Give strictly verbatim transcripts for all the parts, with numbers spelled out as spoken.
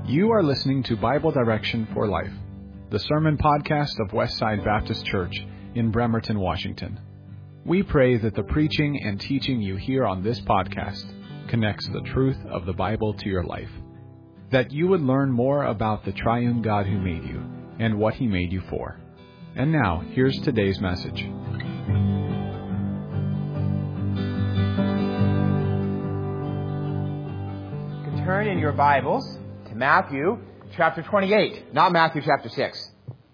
You are listening to Bible Direction for Life, the sermon podcast of Westside Baptist Church in Bremerton, Washington. We pray that the preaching and teaching you hear on this podcast connects the truth of the Bible to your life, that you would learn more about the triune God who made you and what He made you for. And now, here's today's message. You can turn in your Bibles to Matthew chapter twenty-eight, not Matthew chapter six.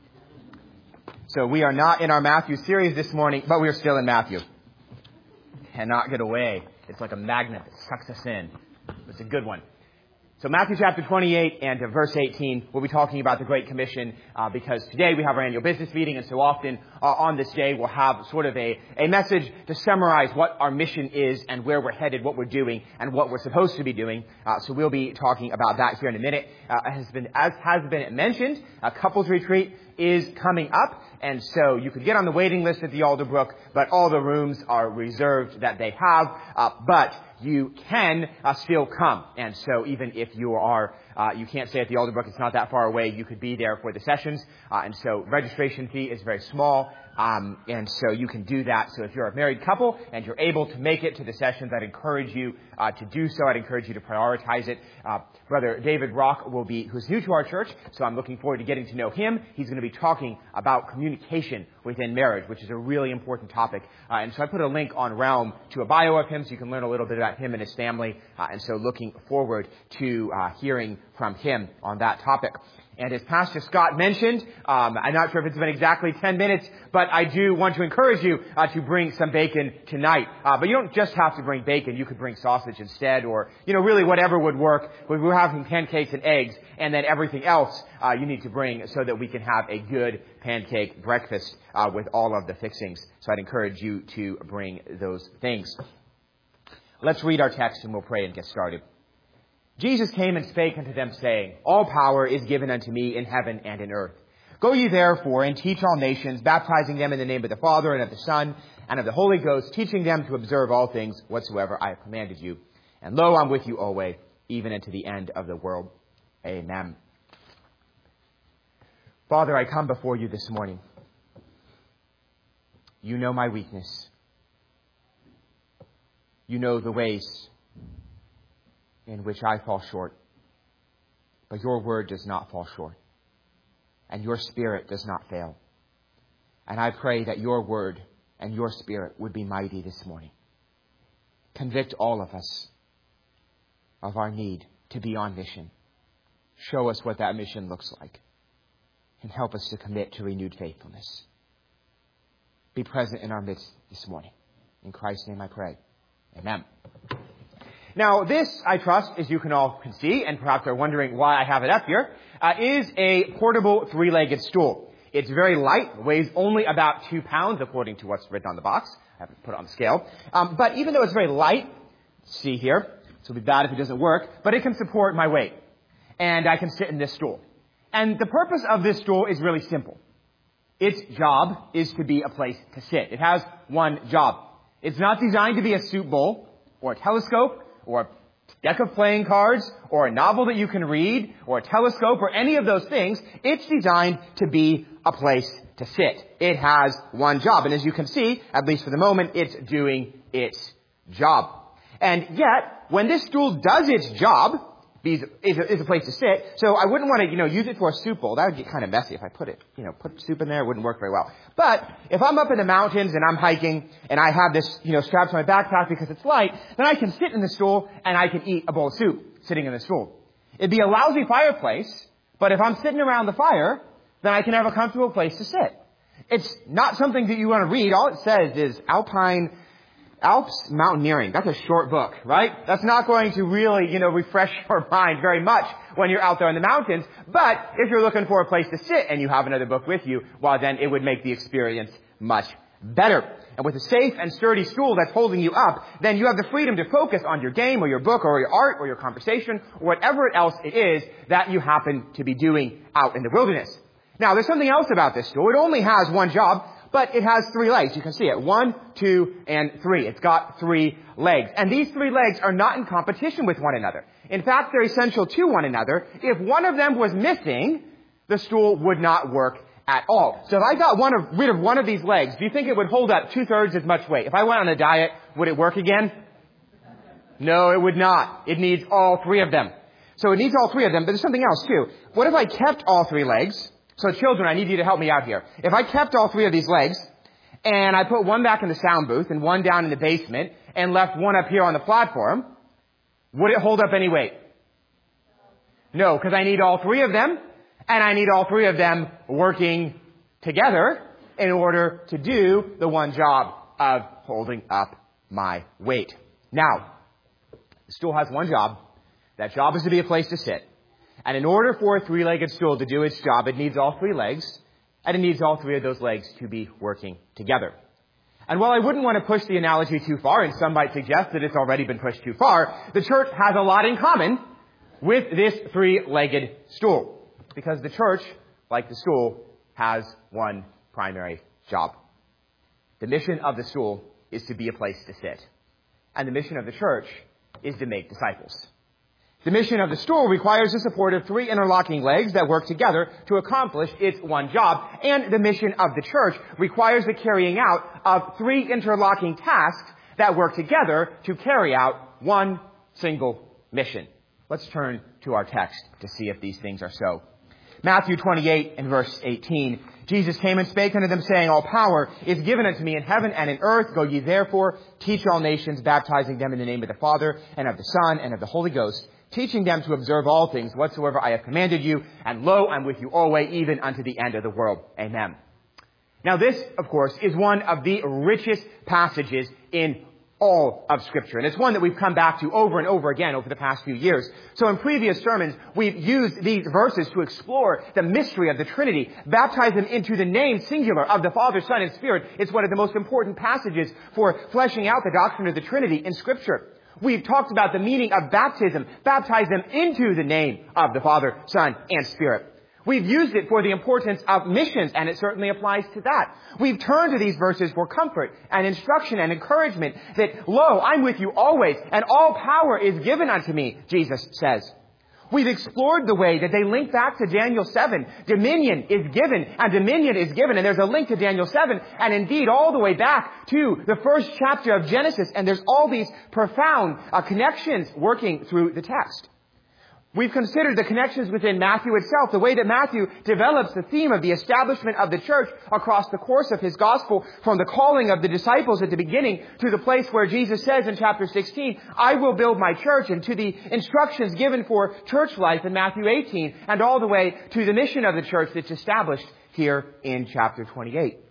So we are not in our Matthew series this morning, but we are still in Matthew. Cannot get away. It's like a magnet that sucks us in. It's a good one. So Matthew chapter twenty-eight and verse eighteen, we'll be talking about the Great Commission uh, because today we have our annual business meeting, and so often uh, on this day we'll have sort of a, a message to summarize what our mission is and where we're headed, what we're doing, and what we're supposed to be doing. Uh, so we'll be talking about that here in a minute. Uh, has been, as has been mentioned, a couples retreat is coming up, and so you could get on the waiting list at the Alderbrook, but all the rooms are reserved that they have, uh, but you can uh, still come. And so even if you are, uh, you can't stay at the Alderbrook, it's not that far away, you could be there for the sessions. Uh, and so registration fee is very small. Um, and so you can do that. So if you're a married couple and you're able to make it to the sessions, I'd encourage you uh, to do so. I'd encourage you to prioritize it. Uh, Brother David Rock will be, who's new to our church, so I'm looking forward to getting to know him. He's going to be talking about communication within marriage, which is a really important topic. Uh, and so I put a link on Realm to a bio of him so you can learn a little bit about him and his family. Uh, and so looking forward to uh, hearing from him on that topic. And as Pastor Scott mentioned, um, I'm not sure if it's been exactly ten minutes, but I do want to encourage you uh, to bring some bacon tonight. Uh, but you don't just have to bring bacon. You could bring sausage instead, or, you know, really whatever would work. We're having pancakes and eggs, and then everything else uh, you need to bring so that we can have a good pancake breakfast uh, with all of the fixings. So I'd encourage you to bring those things. Let's read our text and we'll pray and get started. Jesus came and spake unto them, saying, All power is given unto me in heaven and in earth. Go ye therefore and teach all nations, baptizing them in the name of the Father and of the Son and of the Holy Ghost, teaching them to observe all things whatsoever I have commanded you. And lo, I'm with you always, even unto the end of the world. Amen. Father, I come before you this morning. You know my weakness. You know the ways in which I fall short. But your word does not fall short. And your spirit does not fail. And I pray that your word and your spirit would be mighty this morning. Convict all of us of our need to be on mission. Show us what that mission looks like. And help us to commit to renewed faithfulness. Be present in our midst this morning. In Christ's name I pray. Amen. Now, this, I trust, as you can all can see, and perhaps are wondering why I have it up here, uh, is a portable three-legged stool. It's very light, weighs only about two pounds, according to what's written on the box. I haven't put it on the scale. Um, but even though it's very light, see here, so it'll be bad if it doesn't work, but it can support my weight. And I can sit in this stool. And the purpose of this stool is really simple. Its job is to be a place to sit. It has one job. It's not designed to be a soup bowl, or a telescope, or a deck of playing cards, or a novel that you can read, or a telescope, or any of those things. It's designed to be a place to sit. It has one job. And as you can see, at least for the moment, it's doing its job. And yet, when this stool does its job, is a, is a place to sit, so I wouldn't want to, you know, use it for a soup bowl. That would get kind of messy if I put it, you know, put soup in there. It wouldn't work very well. But if I'm up in the mountains and I'm hiking and I have this, you know, strapped to my backpack because it's light, then I can sit in the stool and I can eat a bowl of soup sitting in the stool. It'd be a lousy fireplace, but if I'm sitting around the fire, then I can have a comfortable place to sit. It's not something that you want to read. All it says is Alpine Alps Mountaineering. That's a short book, right? That's not going to really, you know, refresh your mind very much when you're out there in the mountains. But if you're looking for a place to sit and you have another book with you, well, then it would make the experience much better. And with a safe and sturdy stool that's holding you up, then you have the freedom to focus on your game or your book or your art or your conversation or whatever else it is that you happen to be doing out in the wilderness. Now, there's something else about this stool. It only has one job, but it has three legs. You can see it. One, two, and three. It's got three legs. And these three legs are not in competition with one another. In fact, they're essential to one another. If one of them was missing, the stool would not work at all. So if I got one of, rid of one of these legs, do you think it would hold up two-thirds as much weight? If I went on a diet, would it work again? No, it would not. It needs all three of them. So it needs all three of them, but there's something else too. What if I kept all three legs? So children, I need you to help me out here. If I kept all three of these legs, and I put one back in the sound booth and one down in the basement, and left one up here on the platform, would it hold up any weight? No, because I need all three of them, and I need all three of them working together in order to do the one job of holding up my weight. Now, the stool has one job. That job is to be a place to sit. And in order for a three-legged stool to do its job, it needs all three legs, and it needs all three of those legs to be working together. And while I wouldn't want to push the analogy too far, and some might suggest that it's already been pushed too far, the church has a lot in common with this three-legged stool. Because the church, like the stool, has one primary job. The mission of the stool is to be a place to sit. And the mission of the church is to make disciples. The mission of the stool requires the support of three interlocking legs that work together to accomplish its one job. And the mission of the church requires the carrying out of three interlocking tasks that work together to carry out one single mission. Let's turn to our text to see if these things are so. Matthew twenty-eight and verse eighteen. Jesus came and spake unto them, saying, All power is given unto me in heaven and in earth. Go ye therefore, teach all nations, baptizing them in the name of the Father, and of the Son, and of the Holy Ghost, teaching them to observe all things whatsoever I have commanded you. And lo, I'm with you always, even unto the end of the world. Amen. Now this, of course, is one of the richest passages in all of Scripture. And it's one that we've come back to over and over again over the past few years. So in previous sermons, we've used these verses to explore the mystery of the Trinity, baptize them into the name singular of the Father, Son, and Spirit. It's one of the most important passages for fleshing out the doctrine of the Trinity in Scripture. We've talked about the meaning of baptism, baptize them into the name of the Father, Son, and Spirit. We've used it for the importance of missions, and it certainly applies to that. We've turned to these verses for comfort and instruction and encouragement that, lo, I'm with you always, and all power is given unto me, Jesus says. We've explored the way that they link back to Daniel seven. Dominion is given, and dominion is given, and there's a link to Daniel seven, and indeed all the way back to the first chapter of Genesis, and there's all these profound uh, connections working through the text. We've considered the connections within Matthew itself, the way that Matthew develops the theme of the establishment of the church across the course of his gospel, from the calling of the disciples at the beginning to the place where Jesus says in chapter sixteen, I will build my church, and to the instructions given for church life in Matthew eighteen, and all the way to the mission of the church that's established here in chapter twenty-eight.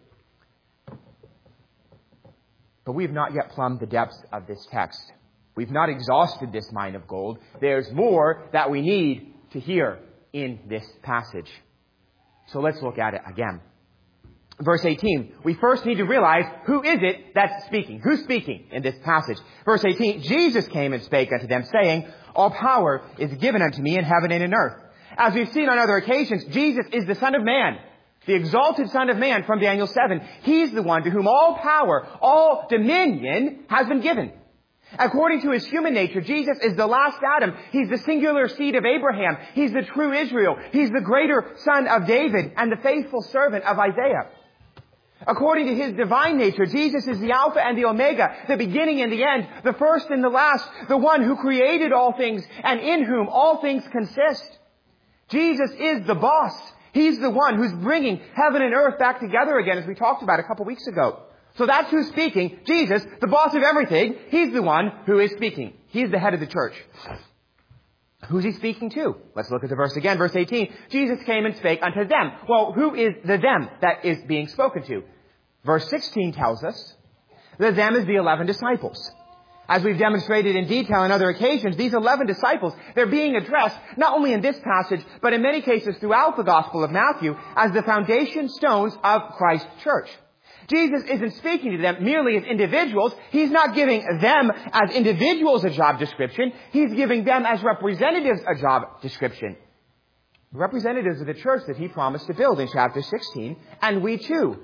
But we have not yet plumbed the depths of this text. We've not exhausted this mine of gold. There's more that we need to hear in this passage. So let's look at it again. Verse eighteen, we first need to realize who is it that's speaking. Who's speaking in this passage? Verse eighteen, Jesus came and spake unto them, saying, All power is given unto me in heaven and in earth. As we've seen on other occasions, Jesus is the Son of Man, the exalted Son of Man from Daniel seven. He's the one to whom all power, all dominion has been given. According to his human nature, Jesus is the last Adam. He's the singular seed of Abraham. He's the true Israel. He's the greater son of David and the faithful servant of Isaiah. According to his divine nature, Jesus is the Alpha and the Omega, the beginning and the end, the first and the last, the one who created all things and in whom all things consist. Jesus is the boss. He's the one who's bringing heaven and earth back together again, as we talked about a couple weeks ago. So that's who's speaking. Jesus, the boss of everything, he's the one who is speaking. He's the head of the church. Who's he speaking to? Let's look at the verse again. Verse eighteen. Jesus came and spake unto them. Well, who is the them that is being spoken to? Verse sixteen tells us the them is the eleven disciples. As we've demonstrated in detail on other occasions, these eleven disciples, they're being addressed not only in this passage, but in many cases throughout the Gospel of Matthew as the foundation stones of Christ's church. Jesus isn't speaking to them merely as individuals. He's not giving them as individuals a job description. He's giving them as representatives a job description. Representatives of the church that he promised to build in chapter sixteen. And we too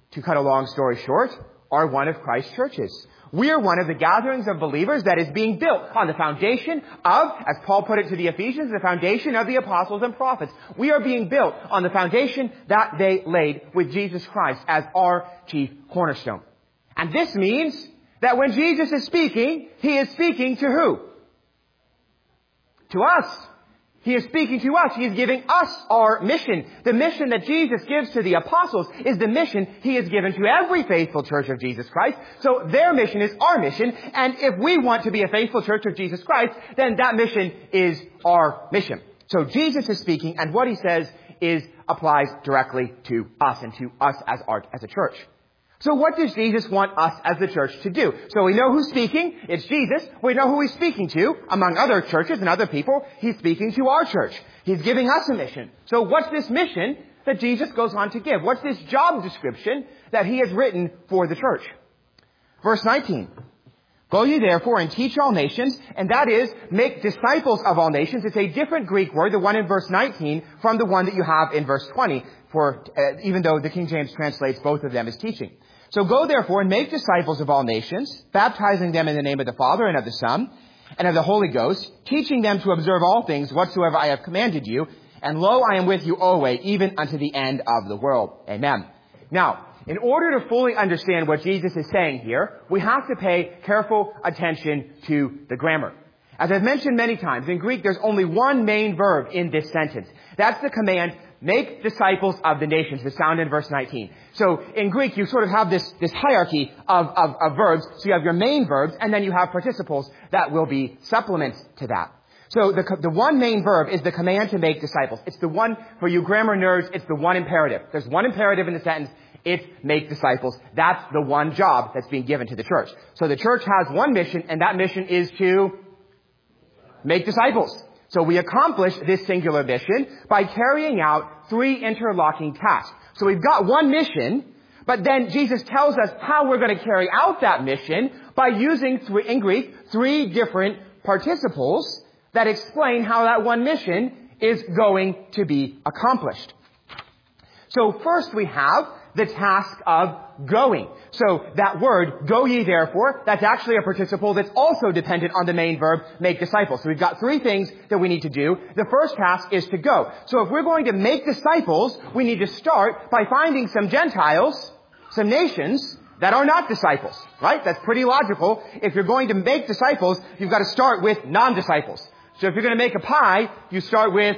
to cut a long story short, are one of Christ's churches. We are one of the gatherings of believers that is being built on the foundation of, as Paul put it to the Ephesians, the foundation of the apostles and prophets. We are being built on the foundation that they laid with Jesus Christ as our chief cornerstone. And this means that when Jesus is speaking, he is speaking to who? To us. He is speaking to us. He is giving us our mission. The mission that Jesus gives to the apostles is the mission he has given to every faithful church of Jesus Christ. So their mission is our mission. And if we want to be a faithful church of Jesus Christ, then that mission is our mission. So Jesus is speaking, and what he says is applies directly to us and to us as our, as a church. So what does Jesus want us as the church to do? So we know who's speaking. It's Jesus. We know who he's speaking to. Among other churches and other people, he's speaking to our church. He's giving us a mission. So what's this mission that Jesus goes on to give? What's this job description that he has written for the church? Verse nineteen. Go ye therefore and teach all nations, and that is, make disciples of all nations. It's a different Greek word, the one in verse nineteen, from the one that you have in verse twenty, for uh, even though the King James translates both of them as teaching. So go therefore and make disciples of all nations, baptizing them in the name of the Father and of the Son and of the Holy Ghost, teaching them to observe all things whatsoever I have commanded you. And lo, I am with you always, even unto the end of the world. Amen. Now, in order to fully understand what Jesus is saying here, we have to pay careful attention to the grammar. As I've mentioned many times, in Greek there's only one main verb in this sentence. That's the command, make disciples of the nations, that's found in verse nineteen. So in Greek, you sort of have this, this hierarchy of, of, of verbs. So you have your main verbs, and then you have participles that will be supplements to that. So the, the one main verb is the command to make disciples. It's the one, for you grammar nerds, it's the one imperative. There's one imperative in the sentence. It's make disciples. That's the one job that's being given to the church. So the church has one mission, and that mission is to make disciples. So we accomplish this singular mission by carrying out three interlocking tasks. So we've got one mission, but then Jesus tells us how we're going to carry out that mission by using, three, in Greek, three different participles that explain how that one mission is going to be accomplished. So first we have the task of going. So that word, go ye therefore, that's actually a participle that's also dependent on the main verb, make disciples. So we've got three things that we need to do. The first task is to go. So if we're going to make disciples, we need to start by finding some Gentiles, some nations that are not disciples, right? That's pretty logical. If you're going to make disciples, you've got to start with non-disciples. So if you're going to make a pie, you start with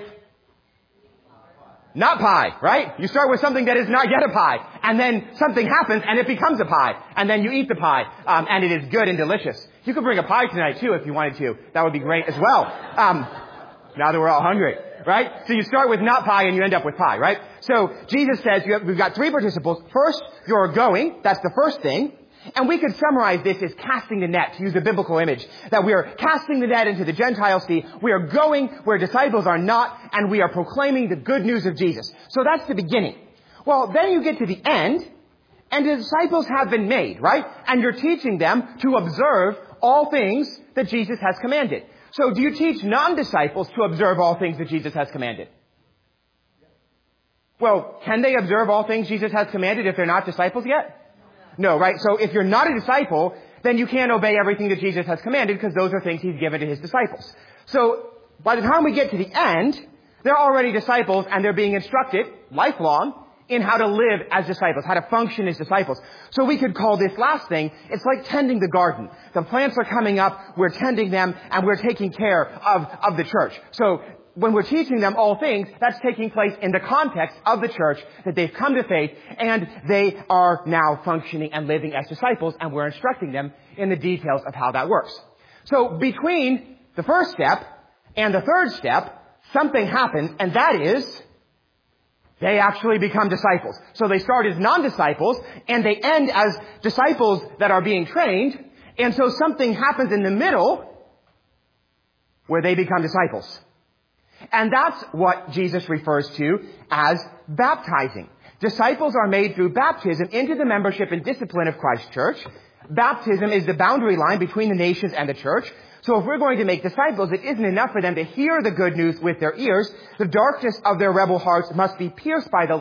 not pie, right? You start with something that is not yet a pie, and then something happens and it becomes a pie, and then you eat the pie, um, and it is good and delicious. You could bring a pie tonight too if you wanted to. That would be great as well. Um, now that we're all hungry, right? So you start with not pie and you end up with pie, right? So Jesus says you have, we've got three participles. First, you're going. That's the first thing. And we could summarize this as casting the net, to use a biblical image, that we are casting the net into the Gentile sea. We are going where disciples are not, and we are proclaiming the good news of Jesus. So that's the beginning. Well, then you get to the end, and the disciples have been made, right? And you're teaching them to observe all things that Jesus has commanded. So do you teach non-disciples to observe all things that Jesus has commanded? Well, can they observe all things Jesus has commanded if they're not disciples yet? No, right? So if you're not a disciple, then you can't obey everything that Jesus has commanded because those are things he's given to his disciples. So by the time we get to the end, they're already disciples and they're being instructed, lifelong, in how to live as disciples, how to function as disciples. So we could call this last thing, it's like tending the garden. The plants are coming up, we're tending them, and we're taking care of, of the church. So when we're teaching them all things, that's taking place in the context of the church, that they've come to faith and they are now functioning and living as disciples, and we're instructing them in the details of how that works. So between the first step and the third step, something happens, and that is they actually become disciples. So they start as non-disciples and they end as disciples that are being trained, and so something happens in the middle where they become disciples. And that's what Jesus refers to as baptizing. Disciples are made through baptism into the membership and discipline of Christ's church. Baptism is the boundary line between the nations and the church. So if we're going to make disciples, it isn't enough for them to hear the good news with their ears. The darkness of their rebel hearts must be pierced by the light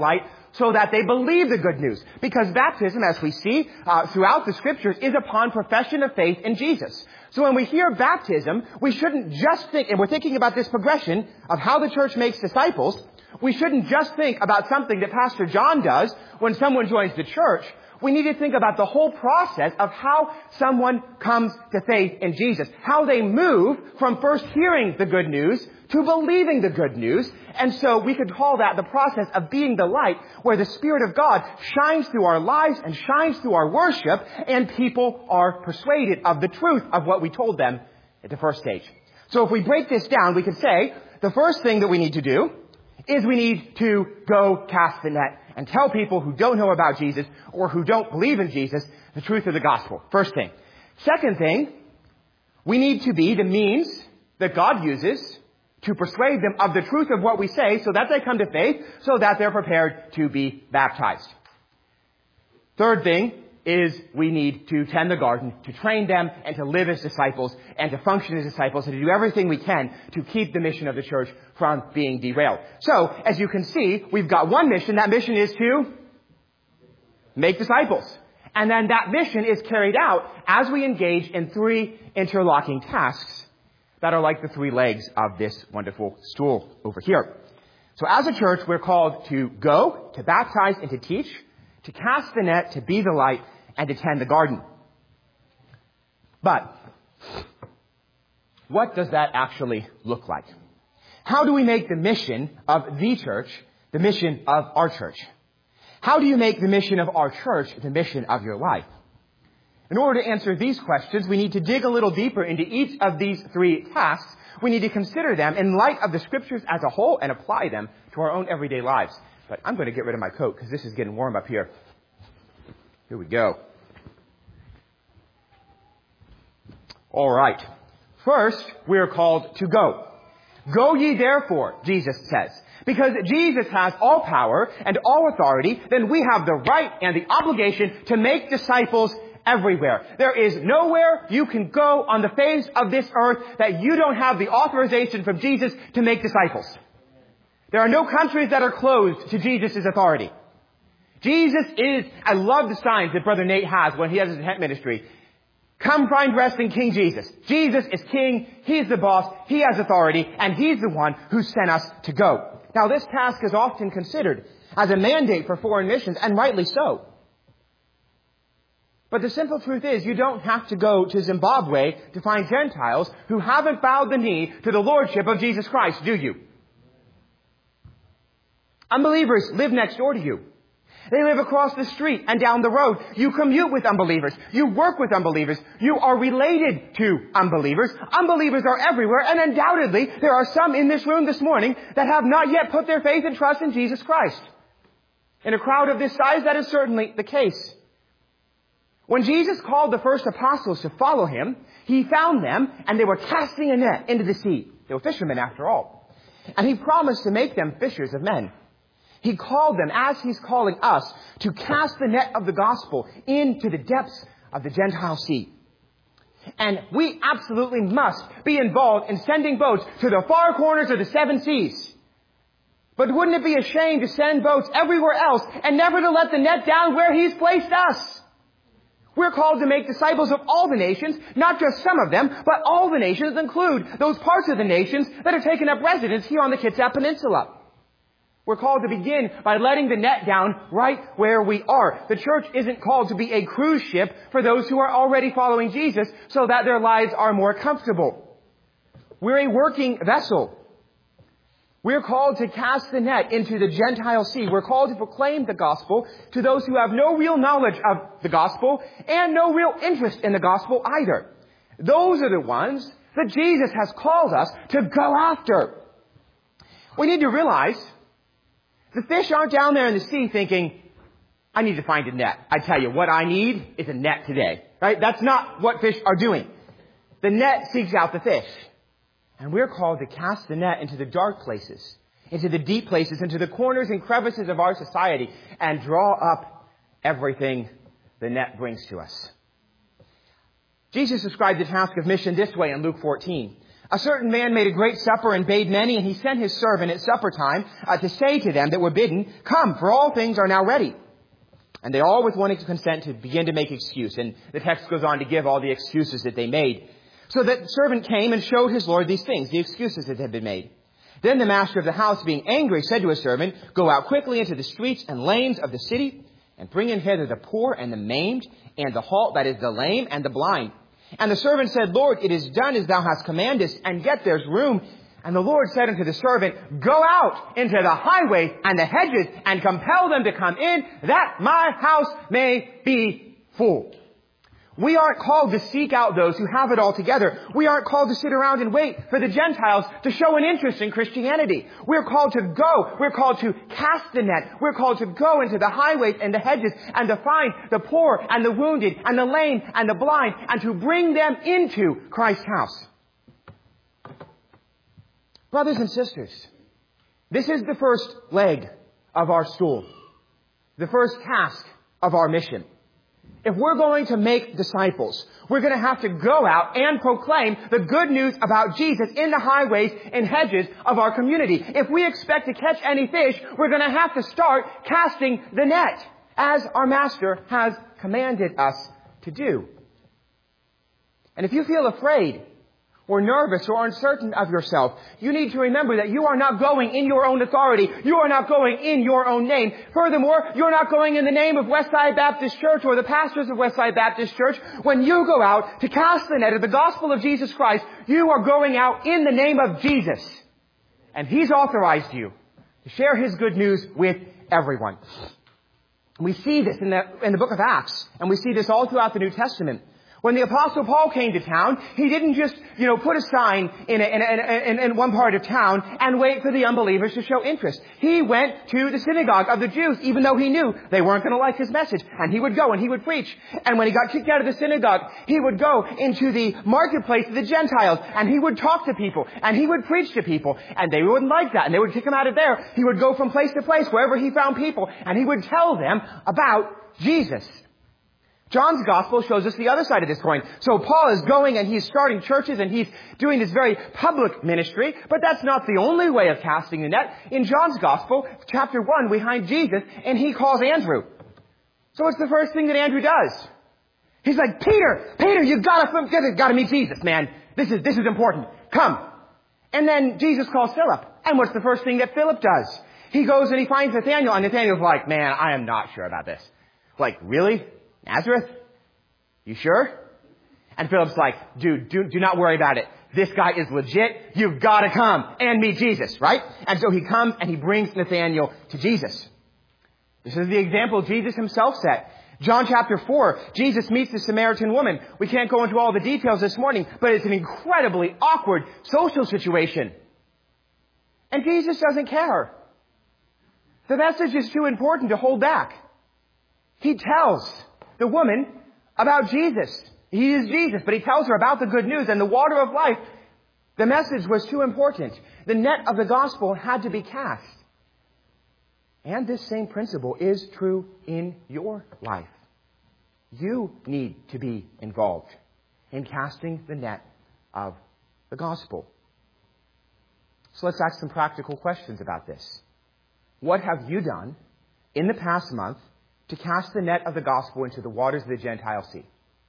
so that they believe the good news. Because baptism, as we see uh, throughout the Scriptures, is upon profession of faith in Jesus. So when we hear baptism, we shouldn't just think, and we're thinking about this progression of how the church makes disciples, we shouldn't just think about something that Pastor John does when someone joins the church. We need to think about the whole process of how someone comes to faith in Jesus. How they move from first hearing the good news to believing the good news. And so we could call that the process of being the light, where the Spirit of God shines through our lives and shines through our worship, and people are persuaded of the truth of what we told them at the first stage. So if we break this down, we could say the first thing that we need to do is we need to go cast the net and tell people who don't know about Jesus or who don't believe in Jesus the truth of the gospel. First thing. Second thing, we need to be the means that God uses to persuade them of the truth of what we say so that they come to faith, so that they're prepared to be baptized. Third thing is we need to tend the garden, to train them and to live as disciples and to function as disciples and to do everything we can to keep the mission of the church from being derailed. So, as you can see, we've got one mission. That mission is to make disciples. And then that mission is carried out as we engage in three interlocking tasks that are like the three legs of this wonderful stool over here. So as a church, we're called to go, to baptize, and to teach, to cast the net, to be the light, and to tend the garden. But what does that actually look like? How do we make the mission of the church the mission of our church? How do you make the mission of our church the mission of your life? In order to answer these questions, we need to dig a little deeper into each of these three tasks. We need to consider them in light of the Scriptures as a whole and apply them to our own everyday lives. But I'm going to get rid of my coat because this is getting warm up here. Here we go. All right. First, we are called to go. Go ye therefore, Jesus says. Because Jesus has all power and all authority, then we have the right and the obligation to make disciples everywhere. There is nowhere you can go on the face of this earth that you don't have the authorization from Jesus to make disciples. There are no countries that are closed to Jesus' authority. Jesus is, I love the signs that Brother Nate has when he has his tent ministry. Come find rest in King Jesus. Jesus is King. He's the boss. He has authority. And He's the one who sent us to go. Now, this task is often considered as a mandate for foreign missions, and rightly so. But the simple truth is, you don't have to go to Zimbabwe to find Gentiles who haven't bowed the knee to the Lordship of Jesus Christ, do you? Unbelievers live next door to you. They live across the street and down the road. You commute with unbelievers. You work with unbelievers. You are related to unbelievers. Unbelievers are everywhere, and undoubtedly there are some in this room this morning that have not yet put their faith and trust in Jesus Christ. In a crowd of this size, that is certainly the case. When Jesus called the first apostles to follow Him, He found them, and they were casting a net into the sea. They were fishermen after all. And He promised to make them fishers of men. He called them, as He's calling us, to cast the net of the gospel into the depths of the Gentile sea. And we absolutely must be involved in sending boats to the far corners of the seven seas. But wouldn't it be a shame to send boats everywhere else and never to let the net down where He's placed us? We're called to make disciples of all the nations, not just some of them, but all the nations include those parts of the nations that have taken up residence here on the Kitsap Peninsula. We're called to begin by letting the net down right where we are. The church isn't called to be a cruise ship for those who are already following Jesus so that their lives are more comfortable. We're a working vessel. We're called to cast the net into the Gentile sea. We're called to proclaim the gospel to those who have no real knowledge of the gospel and no real interest in the gospel either. Those are the ones that Jesus has called us to go after. We need to realize the fish aren't down there in the sea thinking, I need to find a net. I tell you, what I need is a net today. Right? That's not what fish are doing. The net seeks out the fish. And we're called to cast the net into the dark places, into the deep places, into the corners and crevices of our society, and draw up everything the net brings to us. Jesus described the task of mission this way in Luke fourteen. A certain man made a great supper and bade many, and he sent his servant at supper time uh, to say to them that were bidden, come, for all things are now ready. And they all with one consent to begin to make excuse. And the text goes on to give all the excuses that they made. So that servant came and showed his lord these things, the excuses that had been made. Then the master of the house, being angry, said to his servant, go out quickly into the streets and lanes of the city, and bring in hither the poor and the maimed, and the halt, that is the lame, and the blind. And the servant said, Lord, it is done as thou hast commandest, and yet there's room. And the Lord said unto the servant, go out into the highways and the hedges, and compel them to come in, that my house may be full. We aren't called to seek out those who have it all together. We aren't called to sit around and wait for the Gentiles to show an interest in Christianity. We're called to go. We're called to cast the net. We're called to go into the highways and the hedges and to find the poor and the wounded and the lame and the blind and to bring them into Christ's house. Brothers and sisters, this is the first leg of our stool, the first task of our mission. If we're going to make disciples, we're going to have to go out and proclaim the good news about Jesus in the highways and hedges of our community. If we expect to catch any fish, we're going to have to start casting the net, as our Master has commanded us to do. And if you feel afraid or nervous or uncertain of yourself, you need to remember that you are not going in your own authority. You are not going in your own name. Furthermore, you're not going in the name of Westside Baptist Church or the pastors of Westside Baptist Church. When you go out to cast the net of the gospel of Jesus Christ, you are going out in the name of Jesus. And He's authorized you to share His good news with everyone. We see this in the, in the book of Acts, and we see this all throughout the New Testament. When the Apostle Paul came to town, he didn't just, you know, put a sign in, a, in, a, in, in one part of town and wait for the unbelievers to show interest. He went to the synagogue of the Jews, even though he knew they weren't going to like his message. And he would go and he would preach. And when he got kicked out of the synagogue, he would go into the marketplace of the Gentiles, and he would talk to people, and he would preach to people. And they wouldn't like that, and they would kick him out of there. He would go from place to place, wherever he found people, and he would tell them about Jesus. John's gospel shows us the other side of this coin. So Paul is going and he's starting churches and he's doing this very public ministry, but that's not the only way of casting the net. In John's gospel, chapter one, we find Jesus and he calls Andrew. So what's the first thing that Andrew does? He's like, Peter, Peter, you gotta, you gotta meet Jesus, man. This is, this is important. Come. And then Jesus calls Philip. And what's the first thing that Philip does? He goes and he finds Nathanael, and Nathanael's like, man, I am not sure about this. Like, really? Nazareth? You sure? And Philip's like, dude, do, do not worry about it. This guy is legit. You've got to come and meet Jesus, right? And so he comes and he brings Nathanael to Jesus. This is the example Jesus himself set. John chapter four, Jesus meets the Samaritan woman. We can't go into all the details this morning, but it's an incredibly awkward social situation. And Jesus doesn't care. The message is too important to hold back. He tells the woman about Jesus. He is Jesus, but he tells her about the good news and the water of life. The message was too important. The net of the gospel had to be cast. And this same principle is true in your life. You need to be involved in casting the net of the gospel. So let's ask some practical questions about this. What have you done in the past month to cast the net of the gospel into the waters of the Gentile sea?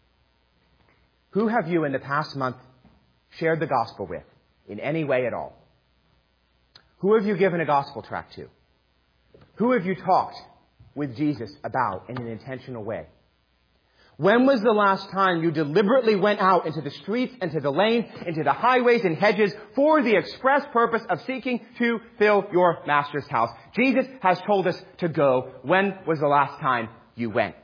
Who have you in the past month shared the gospel with in any way at all? Who have you given a gospel tract to? Who have you talked with Jesus about in an intentional way? When was the last time you deliberately went out into the streets, into the lanes, into the highways and hedges for the express purpose of seeking to fill your Master's house? Jesus has told us to go. When was the last time you went?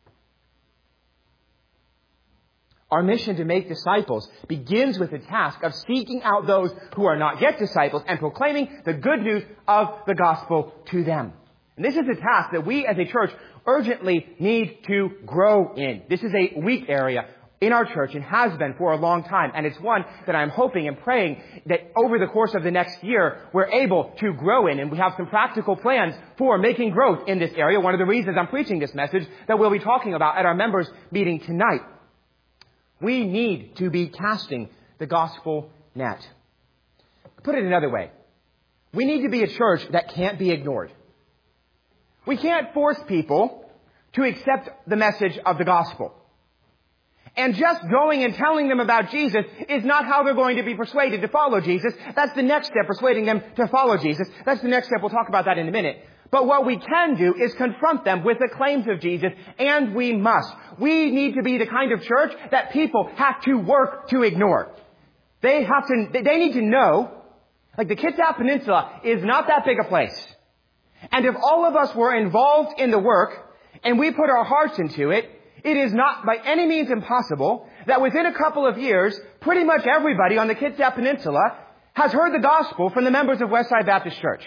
Our mission to make disciples begins with the task of seeking out those who are not yet disciples and proclaiming the good news of the gospel to them. And this is a task that we as a church urgently need to grow in. This is a weak area in our church and has been for a long time. And it's one that I'm hoping and praying that over the course of the next year, we're able to grow in. And we have some practical plans for making growth in this area. One of the reasons I'm preaching this message that we'll be talking about at our members meeting tonight. We need to be casting the gospel net. Put it another way. We need to be a church that can't be ignored. We can't force people to accept the message of the gospel. And just going and telling them about Jesus is not how they're going to be persuaded to follow Jesus. That's the next step, persuading them to follow Jesus. That's the next step. We'll talk about that in a minute. But what we can do is confront them with the claims of Jesus, and we must. We need to be the kind of church that people have to work to ignore. They have to, they need to know, like the Kitsap Peninsula is not that big a place. And if all of us were involved in the work, and we put our hearts into it, it is not by any means impossible that within a couple of years, pretty much everybody on the Kitsap Peninsula has heard the gospel from the members of Westside Baptist Church.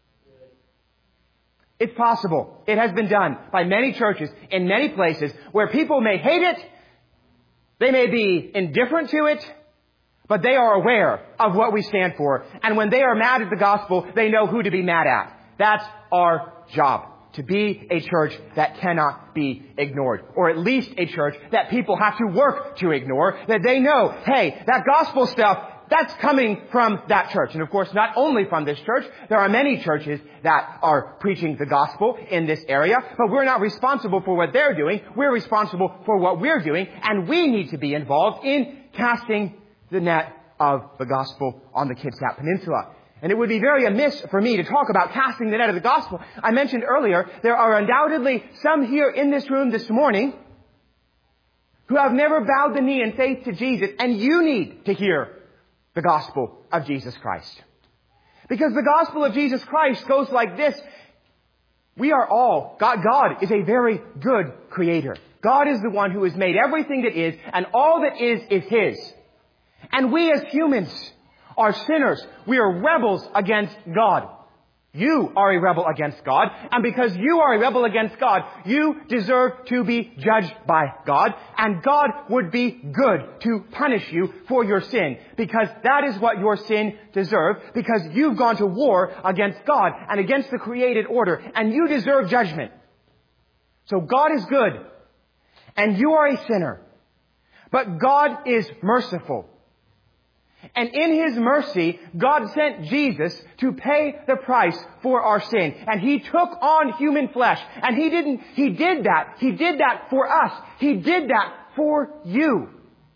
It's possible. It has been done by many churches in many places where people may hate it, they may be indifferent to it, but they are aware of what we stand for. And when they are mad at the gospel, they know who to be mad at. That's our job. To be a church that cannot be ignored. Or at least a church that people have to work to ignore. That they know, hey, that gospel stuff, that's coming from that church. And of course, not only from this church, there are many churches that are preaching the gospel in this area. But we're not responsible for what they're doing. We're responsible for what we're doing. And we need to be involved in casting the net of the gospel on the Kitsap Peninsula. And it would be very amiss for me to talk about casting the net of the gospel. I mentioned earlier, there are undoubtedly some here in this room this morning who have never bowed the knee in faith to Jesus, and you need to hear the gospel of Jesus Christ. Because the gospel of Jesus Christ goes like this. We are all, God, God is a very good creator. God is the one who has made everything that is, and all that is, is His. And we as humans are sinners. We are rebels against God. You are a rebel against God. And because you are a rebel against God, you deserve to be judged by God. And God would be good to punish you for your sin. Because that is what your sin deserves. Because you've gone to war against God and against the created order. And you deserve judgment. So God is good. And you are a sinner. But God is merciful. And in His mercy, God sent Jesus to pay the price for our sin. And He took on human flesh. And He didn't, He did that. He did that for us. He did that for you.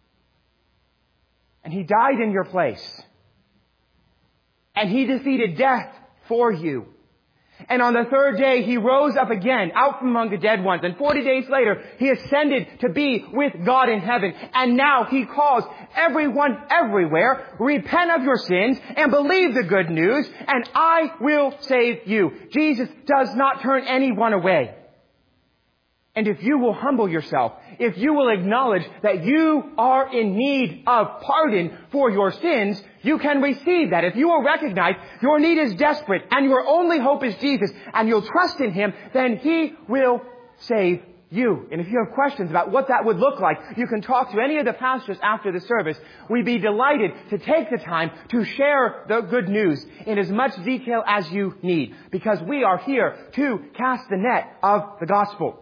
And He died in your place. And He defeated death for you. And on the third day, He rose up again out from among the dead ones. And forty days later, He ascended to be with God in heaven. And now He calls everyone everywhere, repent of your sins and believe the good news, and I will save you. Jesus does not turn anyone away. And if you will humble yourself, if you will acknowledge that you are in need of pardon for your sins, you can receive that. If you will recognize your need is desperate and your only hope is Jesus and you'll trust in Him, then He will save you. And if you have questions about what that would look like, you can talk to any of the pastors after the service. We'd be delighted to take the time to share the good news in as much detail as you need, because we are here to cast the net of the gospel.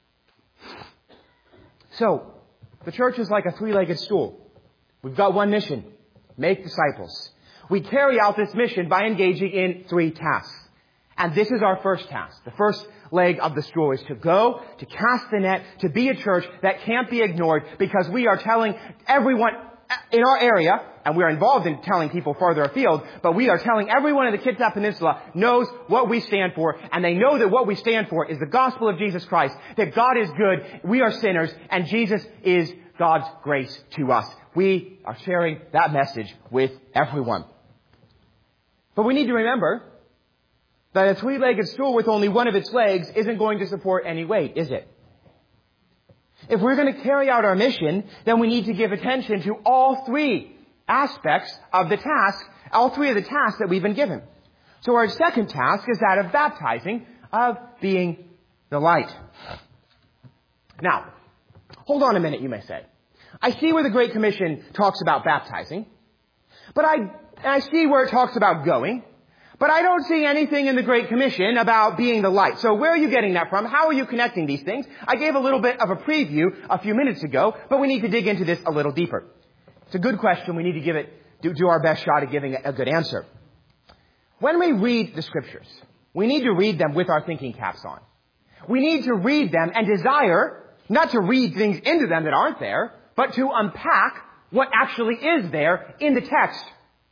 So, the church is like a three-legged stool. We've got one mission: make disciples. We carry out this mission by engaging in three tasks. And this is our first task. The first leg of the stool is to go, to cast the net, to be a church that can't be ignored, because we are telling everyone in our area, and we are involved in telling people farther afield, but we are telling everyone in the Kitsap Peninsula knows what we stand for, and they know that what we stand for is the gospel of Jesus Christ, that God is good, we are sinners, and Jesus is God's grace to us. We are sharing that message with everyone. But we need to remember that a three-legged stool with only one of its legs isn't going to support any weight, is it? If we're going to carry out our mission, then we need to give attention to all three aspects of the task, all three of the tasks that we've been given. So our second task is that of baptizing, of being the light. Now, hold on a minute, you may say. I see where the Great Commission talks about baptizing, but I, I see where it talks about going, but I don't see anything in the Great Commission about being the light. So where are you getting that from? How are you connecting these things? I gave a little bit of a preview a few minutes ago, but we need to dig into this a little deeper. It's a good question. We need to give it do, do our best shot at giving a good answer. When we read the Scriptures, we need to read them with our thinking caps on. We need to read them and desire not to read things into them that aren't there, but to unpack what actually is there in the text.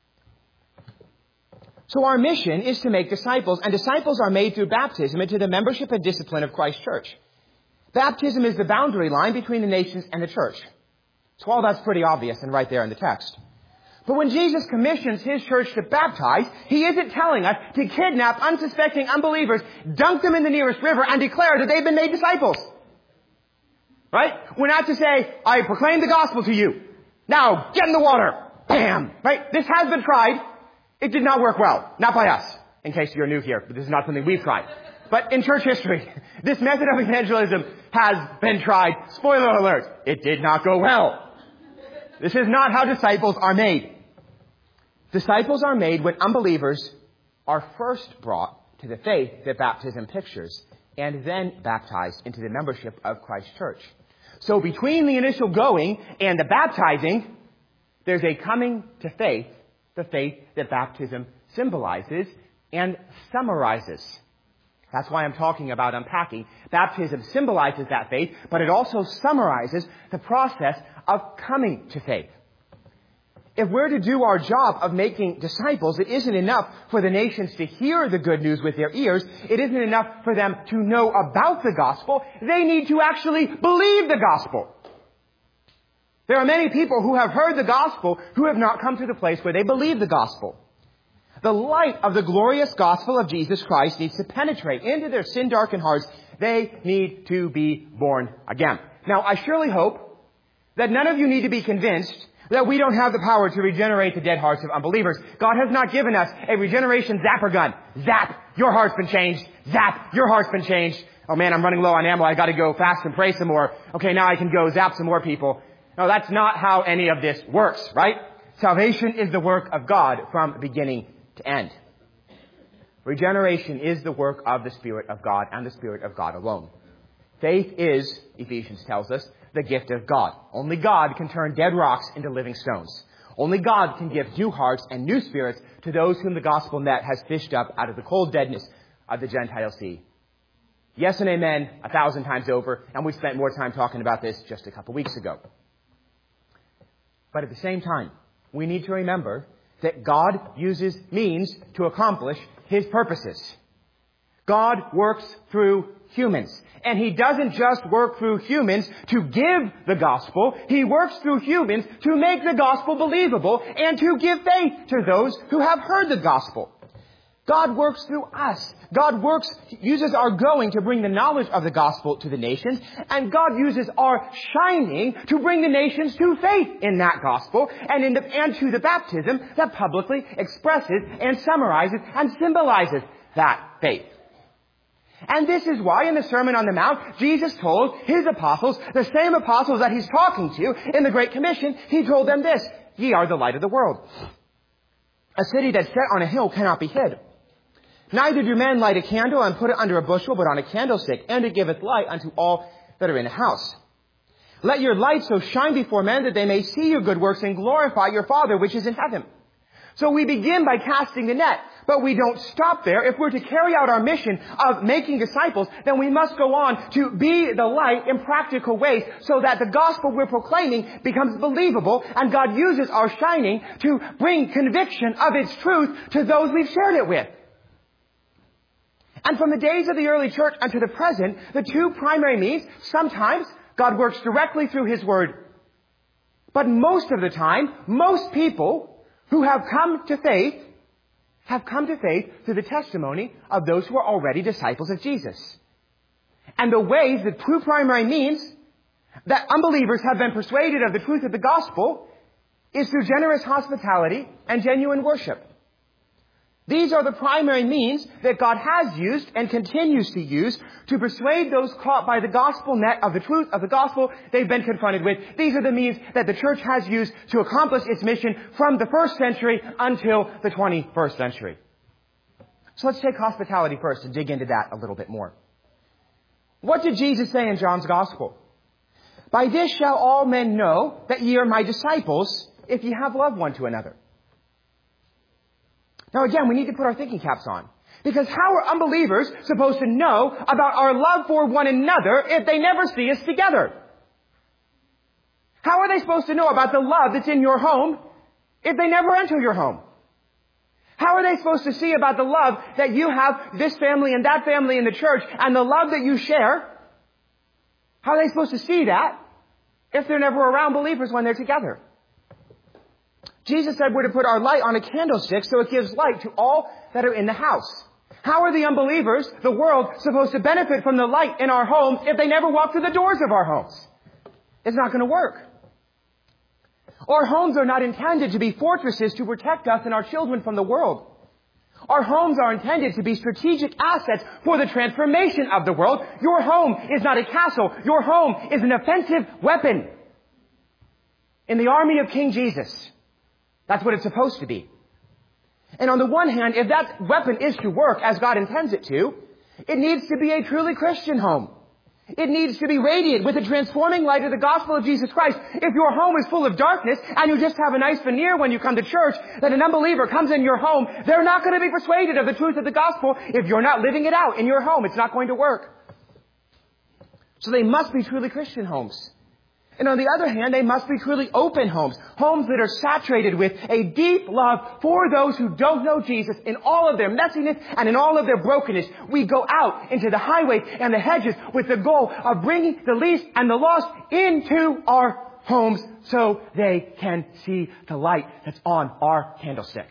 So our mission is to make disciples, and disciples are made through baptism into the membership and discipline of Christ's church. Baptism is the boundary line between the nations and the church. So all that's pretty obvious and right there in the text. But when Jesus commissions His church to baptize, He isn't telling us to kidnap unsuspecting unbelievers, dunk them in the nearest river, and declare that they've been made disciples. Right? We're not to say, I proclaim the gospel to you. Now, get in the water. Bam! Right? This has been tried. It did not work well. Not by us. In case you're new here, but this is not something we've tried. But in church history, this method of evangelism has been tried. Spoiler alert. It did not go well. This is not how disciples are made. Disciples are made when unbelievers are first brought to the faith that baptism pictures and then baptized into the membership of Christ's church. So between the initial going and the baptizing, there's a coming to faith, the faith that baptism symbolizes and summarizes. That's why I'm talking about unpacking. Baptism symbolizes that faith, but it also summarizes the process of coming to faith. If we're to do our job of making disciples, it isn't enough for the nations to hear the good news with their ears. It isn't enough for them to know about the gospel. They need to actually believe the gospel. There are many people who have heard the gospel who have not come to the place where they believe the gospel. The light of the glorious gospel of Jesus Christ needs to penetrate into their sin-darkened hearts. They need to be born again. Now, I surely hope that none of you need to be convinced that we don't have the power to regenerate the dead hearts of unbelievers. God has not given us a regeneration zapper gun. Zap, your heart's been changed. Zap, your heart's been changed. Oh man, I'm running low on ammo. I got to go fast and pray some more. Okay, now I can go zap some more people. No, that's not how any of this works, right? Salvation is the work of God from beginning to end. Regeneration is the work of the Spirit of God and the Spirit of God alone. Faith is, Ephesians tells us, the gift of God. Only God can turn dead rocks into living stones. Only God can give new hearts and new spirits to those whom the gospel net has fished up out of the cold deadness of the Gentile sea. Yes and amen a thousand times over, and we spent more time talking about this just a couple weeks ago. But at the same time, we need to remember that God uses means to accomplish His purposes. God works through humans. And He doesn't just work through humans to give the gospel. He works through humans to make the gospel believable and to give faith to those who have heard the gospel. God works through us. God works, uses our going to bring the knowledge of the gospel to the nations. And God uses our shining to bring the nations to faith in that gospel and, in the, and to the baptism that publicly expresses and summarizes and symbolizes that faith. And this is why in the Sermon on the Mount, Jesus told His apostles, the same apostles that He's talking to in the Great Commission, He told them this: ye are the light of the world. A city that's set on a hill cannot be hid. Neither do men light a candle and put it under a bushel, but on a candlestick, and it giveth light unto all that are in the house. Let your light so shine before men that they may see your good works and glorify your Father which is in heaven. So we begin by casting the net, but we don't stop there. If we're to carry out our mission of making disciples, then we must go on to be the light in practical ways so that the gospel we're proclaiming becomes believable, and God uses our shining to bring conviction of its truth to those we've shared it with. And from the days of the early church unto the present, the two primary means, sometimes God works directly through His Word. But most of the time, most people who have come to faith have come to faith through the testimony of those who are already disciples of Jesus. And the ways, the two primary means that unbelievers have been persuaded of the truth of the gospel is through generous hospitality and genuine worship. These are the primary means that God has used and continues to use to persuade those caught by the gospel net of the truth of the gospel they've been confronted with. These are the means that the church has used to accomplish its mission from the first century until the twenty-first century. So let's take hospitality first and dig into that a little bit more. What did Jesus say in John's gospel? By this shall all men know that ye are my disciples, if ye have love one to another. Now again, we need to put our thinking caps on. Because how are unbelievers supposed to know about our love for one another if they never see us together? How are they supposed to know about the love that's in your home if they never enter your home? How are they supposed to see about the love that you have, this family and that family in the church, and the love that you share? How are they supposed to see that if they're never around believers when they're together? Jesus said we're to put our light on a candlestick so it gives light to all that are in the house. How are the unbelievers, the world, supposed to benefit from the light in our homes if they never walk through the doors of our homes? It's not going to work. Our homes are not intended to be fortresses to protect us and our children from the world. Our homes are intended to be strategic assets for the transformation of the world. Your home is not a castle. Your home is an offensive weapon in the army of King Jesus. That's what it's supposed to be. And on the one hand, if that weapon is to work as God intends it to, it needs to be a truly Christian home. It needs to be radiant with the transforming light of the gospel of Jesus Christ. If your home is full of darkness and you just have a nice veneer when you come to church, that an unbeliever comes in your home, they're not going to be persuaded of the truth of the gospel. If you're not living it out in your home, it's not going to work. So they must be truly Christian homes. And on the other hand, they must be truly open homes. Homes that are saturated with a deep love for those who don't know Jesus in all of their messiness and in all of their brokenness. We go out into the highways and the hedges with the goal of bringing the least and the lost into our homes so they can see the light that's on our candlestick.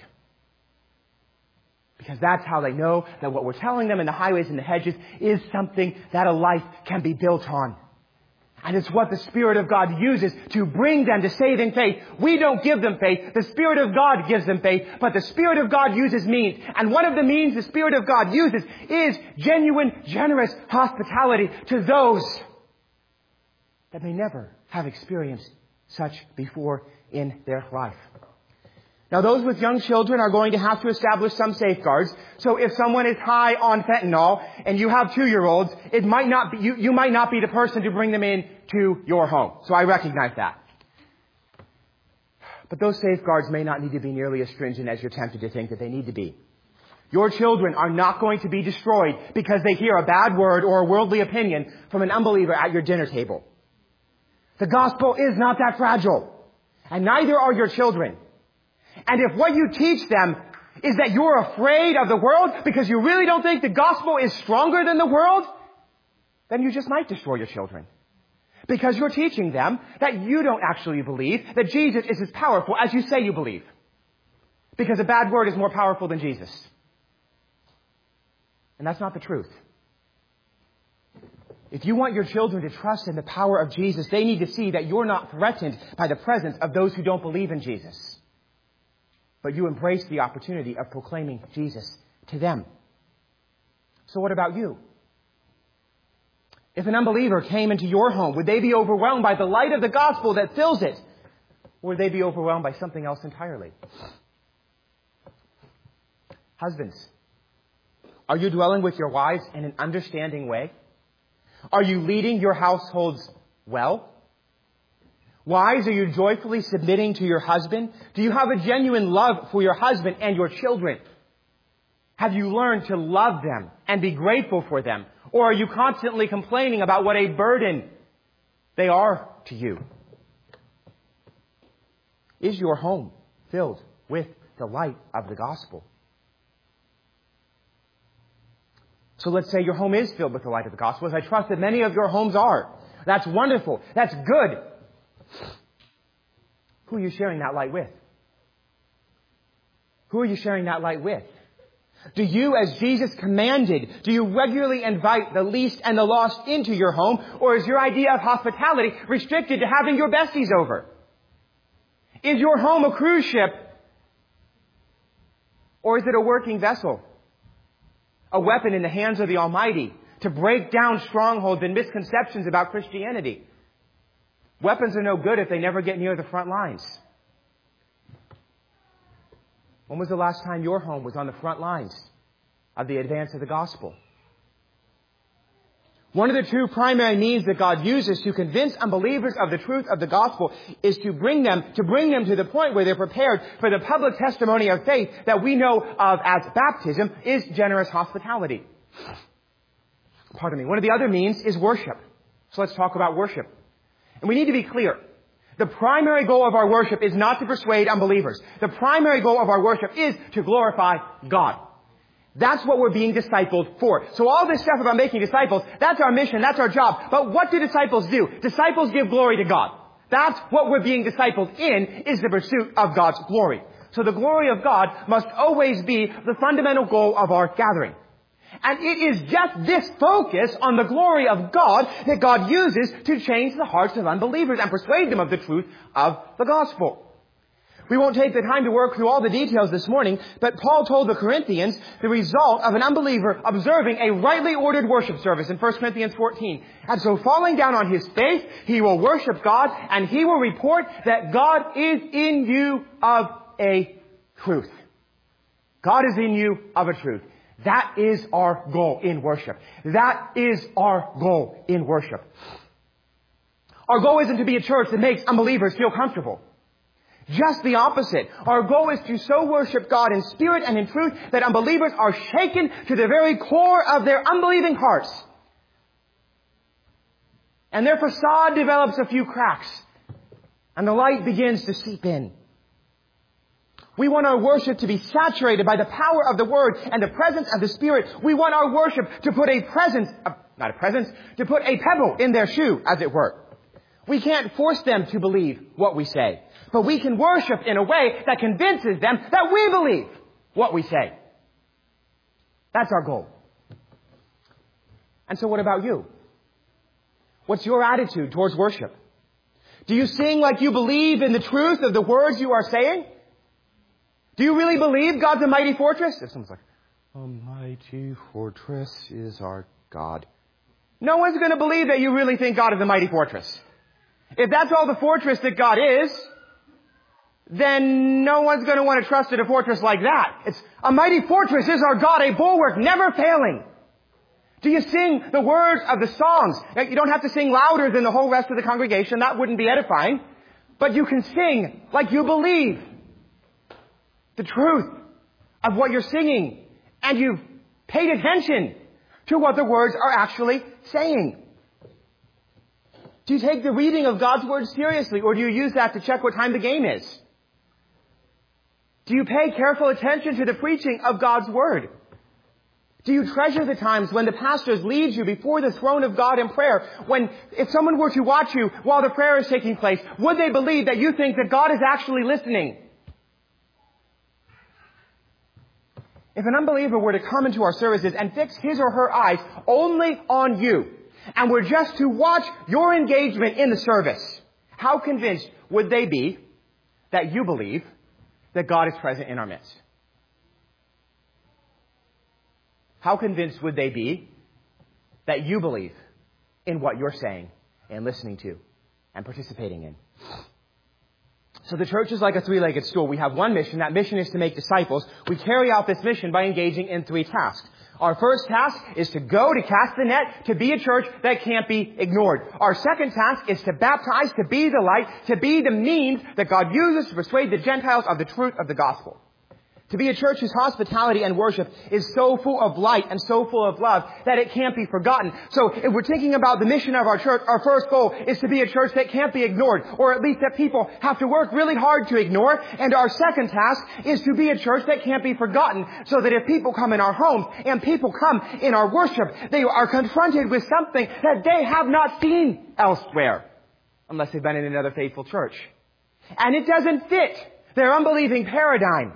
Because that's how they know that what we're telling them in the highways and the hedges is something that a life can be built on. And it's what the Spirit of God uses to bring them to saving faith. We don't give them faith. The Spirit of God gives them faith. But the Spirit of God uses means. And one of the means the Spirit of God uses is genuine, generous hospitality to those that may never have experienced such before in their life. Now, those with young children are going to have to establish some safeguards. So if someone is high on fentanyl and you have two-year-olds, it might not be, you, you might not be the person to bring them in to your home. So I recognize that. But those safeguards may not need to be nearly as stringent as you're tempted to think that they need to be. Your children are not going to be destroyed because they hear a bad word or a worldly opinion from an unbeliever at your dinner table. The gospel is not that fragile. And neither are your children. And if what you teach them is that you're afraid of the world because you really don't think the gospel is stronger than the world, then you just might destroy your children. Because you're teaching them that you don't actually believe that Jesus is as powerful as you say you believe. Because a bad word is more powerful than Jesus. And that's not the truth. If you want your children to trust in the power of Jesus, they need to see that you're not threatened by the presence of those who don't believe in Jesus. But you embrace the opportunity of proclaiming Jesus to them. So what about you? If an unbeliever came into your home, would they be overwhelmed by the light of the gospel that fills it? Or would they be overwhelmed by something else entirely? Husbands, are you dwelling with your wives in an understanding way? Are you leading your households well? Wives, are you joyfully submitting to your husband? Do you have a genuine love for your husband and your children? Have you learned to love them and be grateful for them? Or are you constantly complaining about what a burden they are to you? Is your home filled with the light of the gospel? So let's say your home is filled with the light of the gospel, as I trust that many of your homes are. That's wonderful. That's good. Who are you sharing that light with? Who are you sharing that light with? Do you, as Jesus commanded, do you regularly invite the least and the lost into your home? Or is your idea of hospitality restricted to having your besties over? Is your home a cruise ship? Or is it a working vessel? A weapon in the hands of the Almighty to break down strongholds and misconceptions about Christianity? Weapons are no good if they never get near the front lines. When was the last time your home was on the front lines of the advance of the gospel? One of the two primary means that God uses to convince unbelievers of the truth of the gospel is to bring them, to bring them to the point where they're prepared for the public testimony of faith that we know of as baptism is generous hospitality. Pardon me. One of the other means is worship. So let's talk about worship. And we need to be clear. The primary goal of our worship is not to persuade unbelievers. The primary goal of our worship is to glorify God. That's what we're being discipled for. So all this stuff about making disciples, that's our mission, that's our job. But what do disciples do? Disciples give glory to God. That's what we're being discipled in, is the pursuit of God's glory. So the glory of God must always be the fundamental goal of our gathering. And it is just this focus on the glory of God that God uses to change the hearts of unbelievers and persuade them of the truth of the gospel. We won't take the time to work through all the details this morning, but Paul told the Corinthians the result of an unbeliever observing a rightly ordered worship service in First Corinthians fourteen. And so falling down on his face, he will worship God, and he will report that God is in you of a truth. God is in you of a truth. That is our goal in worship. That is our goal in worship. Our goal isn't to be a church that makes unbelievers feel comfortable. Just the opposite. Our goal is to so worship God in spirit and in truth that unbelievers are shaken to the very core of their unbelieving hearts. And their facade develops a few cracks, and the light begins to seep in. We want our worship to be saturated by the power of the Word and the presence of the Spirit. We want our worship to put a presence, uh, not a presence, to put a pebble in their shoe, as it were. We can't force them to believe what we say, but we can worship in a way that convinces them that we believe what we say. That's our goal. And so what about you? What's your attitude towards worship? Do you sing like you believe in the truth of the words you are saying? Do you really believe God's a mighty fortress? If someone's like, a mighty fortress is our God. No one's going to believe that you really think God is a mighty fortress. If that's all the fortress that God is, then no one's going to want to trust in a fortress like that. It's a mighty fortress is our God, a bulwark never failing. Do you sing the words of the songs? Now, you don't have to sing louder than the whole rest of the congregation. That wouldn't be edifying. But you can sing like you believe the truth of what you're singing. And you've paid attention to what the words are actually saying. Do you take the reading of God's Word seriously, or do you use that to check what time the game is? Do you pay careful attention to the preaching of God's Word? Do you treasure the times when the pastors lead you before the throne of God in prayer? When, if someone were to watch you while the prayer is taking place, would they believe that you think that God is actually listening? If an unbeliever were to come into our services and fix his or her eyes only on you, and were just to watch your engagement in the service, how convinced would they be that you believe that God is present in our midst? How convinced would they be that you believe in what you're saying and listening to and participating in? So the church is like a three-legged stool. We have one mission. That mission is to make disciples. We carry out this mission by engaging in three tasks. Our first task is to go, to cast the net, to be a church that can't be ignored. Our second task is to baptize, to be the light, to be the means that God uses to persuade the Gentiles of the truth of the gospel. To be a church whose hospitality and worship is so full of light and so full of love that it can't be forgotten. So if we're thinking about the mission of our church, our first goal is to be a church that can't be ignored, or at least that people have to work really hard to ignore. And our second task is to be a church that can't be forgotten, so that if people come in our homes and people come in our worship, they are confronted with something that they have not seen elsewhere, unless they've been in another faithful church. And it doesn't fit their unbelieving paradigm.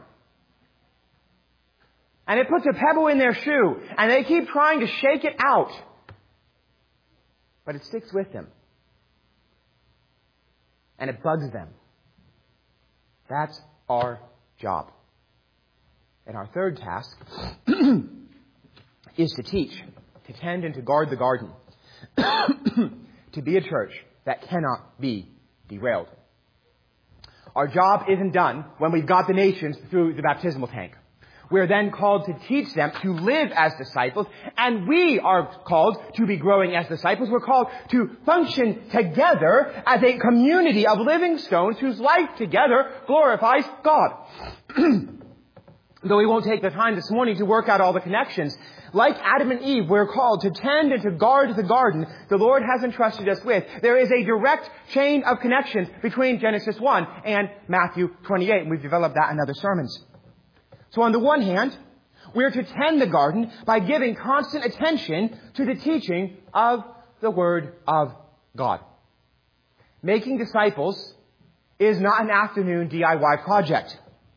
And it puts a pebble in their shoe, and they keep trying to shake it out. But it sticks with them. And it bugs them. That's our job. And our third task is to teach, to tend and to guard the garden. To be a church that cannot be derailed. Our job isn't done when we've got the nations through the baptismal tank. We're then called to teach them to live as disciples, and we are called to be growing as disciples. We're called to function together as a community of living stones whose life together glorifies God. Though we won't take the time this morning to work out all the connections, like Adam and Eve, we're called to tend and to guard the garden the Lord has entrusted us with. There is a direct chain of connections between Genesis one and Matthew twenty-eight, and we've developed that in other sermons. So on the one hand, we're to tend the garden by giving constant attention to the teaching of the Word of God. Making disciples is not an afternoon D I Y project.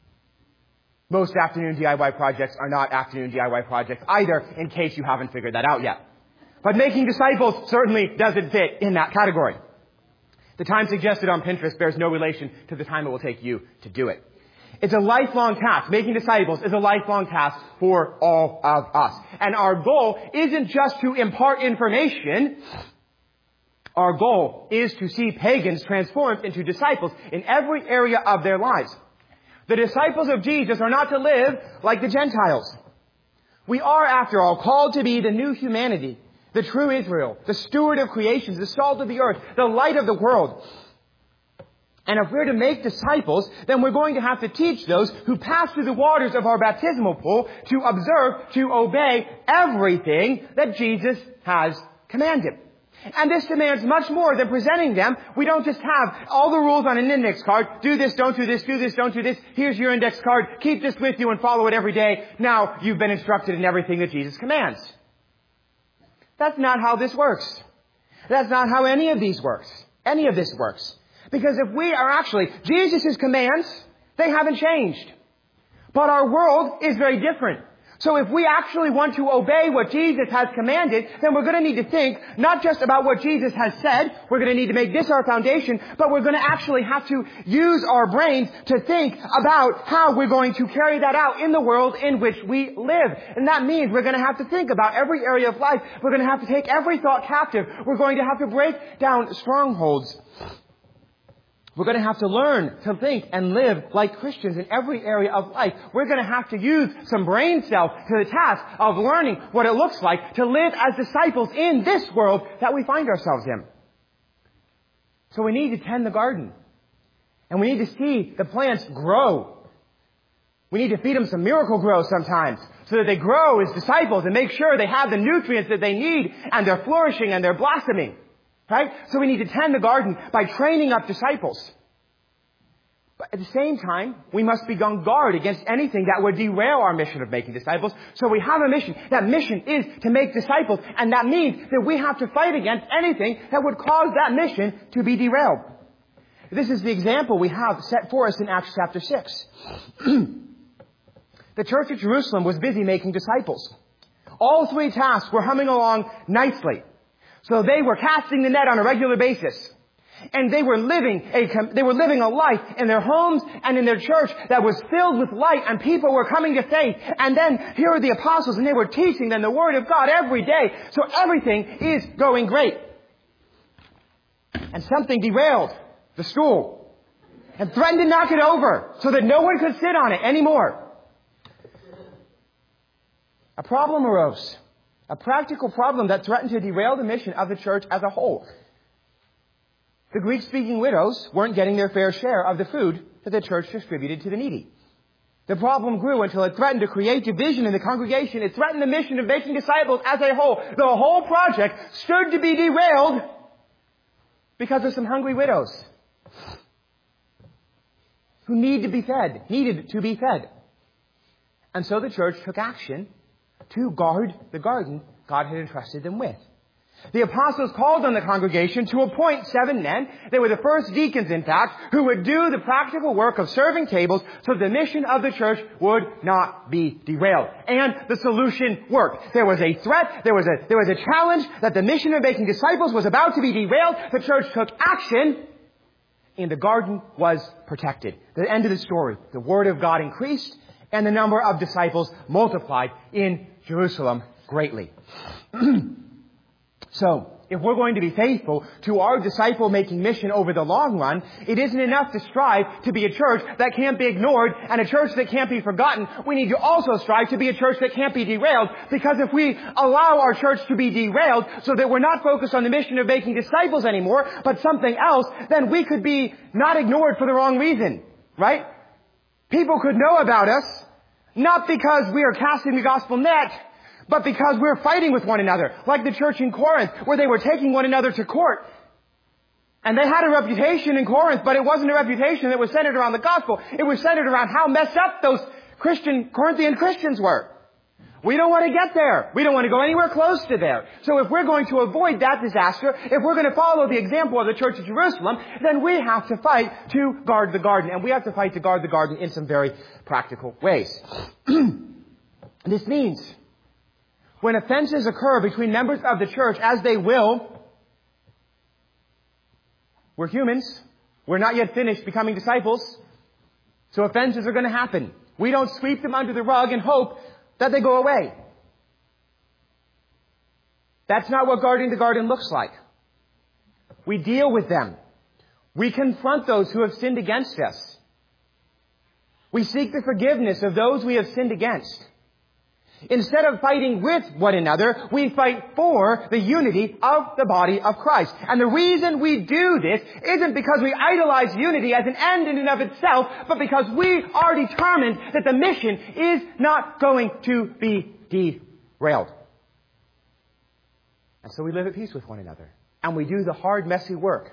Most afternoon D I Y projects are not afternoon D I Y projects either, in case you haven't figured that out yet. But making disciples certainly doesn't fit in that category. The time suggested on Pinterest bears no relation to the time it will take you to do it. It's a lifelong task. Making disciples is a lifelong task for all of us. And our goal isn't just to impart information. Our goal is to see pagans transformed into disciples in every area of their lives. The disciples of Jesus are not to live like the Gentiles. We are, after all, called to be the new humanity, the true Israel, the steward of creations, the salt of the earth, the light of the world. And if we're to make disciples, then we're going to have to teach those who pass through the waters of our baptismal pool to observe, to obey everything that Jesus has commanded. And this demands much more than presenting them. We don't just have all the rules on an index card. Do this, don't do this, do this, don't do this. Here's your index card. Keep this with you and follow it every day. Now you've been instructed in everything that Jesus commands. That's not how this works. That's not how any of these works. Any of this works. Because if we are actually, Jesus' commands, they haven't changed. But our world is very different. So if we actually want to obey what Jesus has commanded, then we're going to need to think not just about what Jesus has said, we're going to need to make this our foundation, but we're going to actually have to use our brains to think about how we're going to carry that out in the world in which we live. And that means we're going to have to think about every area of life. We're going to have to take every thought captive. We're going to have to break down strongholds. We're going to have to learn to think and live like Christians in every area of life. We're going to have to use some brain cells to the task of learning what it looks like to live as disciples in this world that we find ourselves in. So we need to tend the garden. And we need to see the plants grow. We need to feed them some Miracle Grow sometimes so that they grow as disciples and make sure they have the nutrients that they need and they're flourishing and they're blossoming. Right? So we need to tend the garden by training up disciples. But at the same time, we must be on guard against anything that would derail our mission of making disciples. So we have a mission. That mission is to make disciples. And that means that we have to fight against anything that would cause that mission to be derailed. This is the example we have set for us in Acts chapter six. The church at Jerusalem was busy making disciples. All three tasks were humming along nicely. So they were casting the net on a regular basis. And they were living a, they were living a life in their homes and in their church that was filled with light, and people were coming to faith. And then here are the apostles, and they were teaching them the Word of God every day. So everything is going great. And something derailed the stool and threatened to knock it over so that no one could sit on it anymore. A problem arose. A practical problem that threatened to derail the mission of the church as a whole. The Greek-speaking widows weren't getting their fair share of the food that the church distributed to the needy. The problem grew until it threatened to create division in the congregation. It threatened the mission of making disciples as a whole. The whole project stood to be derailed because of some hungry widows who need to be fed, needed to be fed. And so the church took action to guard the garden God had entrusted them with. The apostles called on the congregation to appoint seven men. They were the first deacons, in fact, who would do the practical work of serving tables so the mission of the church would not be derailed. And the solution worked. There was a threat, there was a, there was a challenge that the mission of making disciples was about to be derailed. The church took action, and the garden was protected. The end of the story. The Word of God increased, and the number of disciples multiplied in Jerusalem greatly. So, if we're going to be faithful to our disciple-making mission over the long run, it isn't enough to strive to be a church that can't be ignored and a church that can't be forgotten. We need to also strive to be a church that can't be derailed, because if we allow our church to be derailed so that we're not focused on the mission of making disciples anymore, but something else, then we could be not ignored for the wrong reason, right? People could know about us, not because we are casting the gospel net, but because we're fighting with one another, like the church in Corinth, where they were taking one another to court. And they had a reputation in Corinth, but it wasn't a reputation that was centered around the gospel. It was centered around how messed up those Christian, Corinthian Christians were. We don't want to get there. We don't want to go anywhere close to there. So if we're going to avoid that disaster, if we're going to follow the example of the Church of Jerusalem, then we have to fight to guard the garden. And we have to fight to guard the garden in some very practical ways. This means when offenses occur between members of the church, as they will, we're humans. We're not yet finished becoming disciples. So offenses are going to happen. We don't sweep them under the rug and hope that they go away. That's not what guarding the garden looks like. We deal with them. We confront those who have sinned against us. We seek the forgiveness of those we have sinned against. Instead of fighting with one another, we fight for the unity of the body of Christ. And the reason we do this isn't because we idolize unity as an end in and of itself, but because we are determined that the mission is not going to be derailed. And so we live at peace with one another. And we do the hard, messy work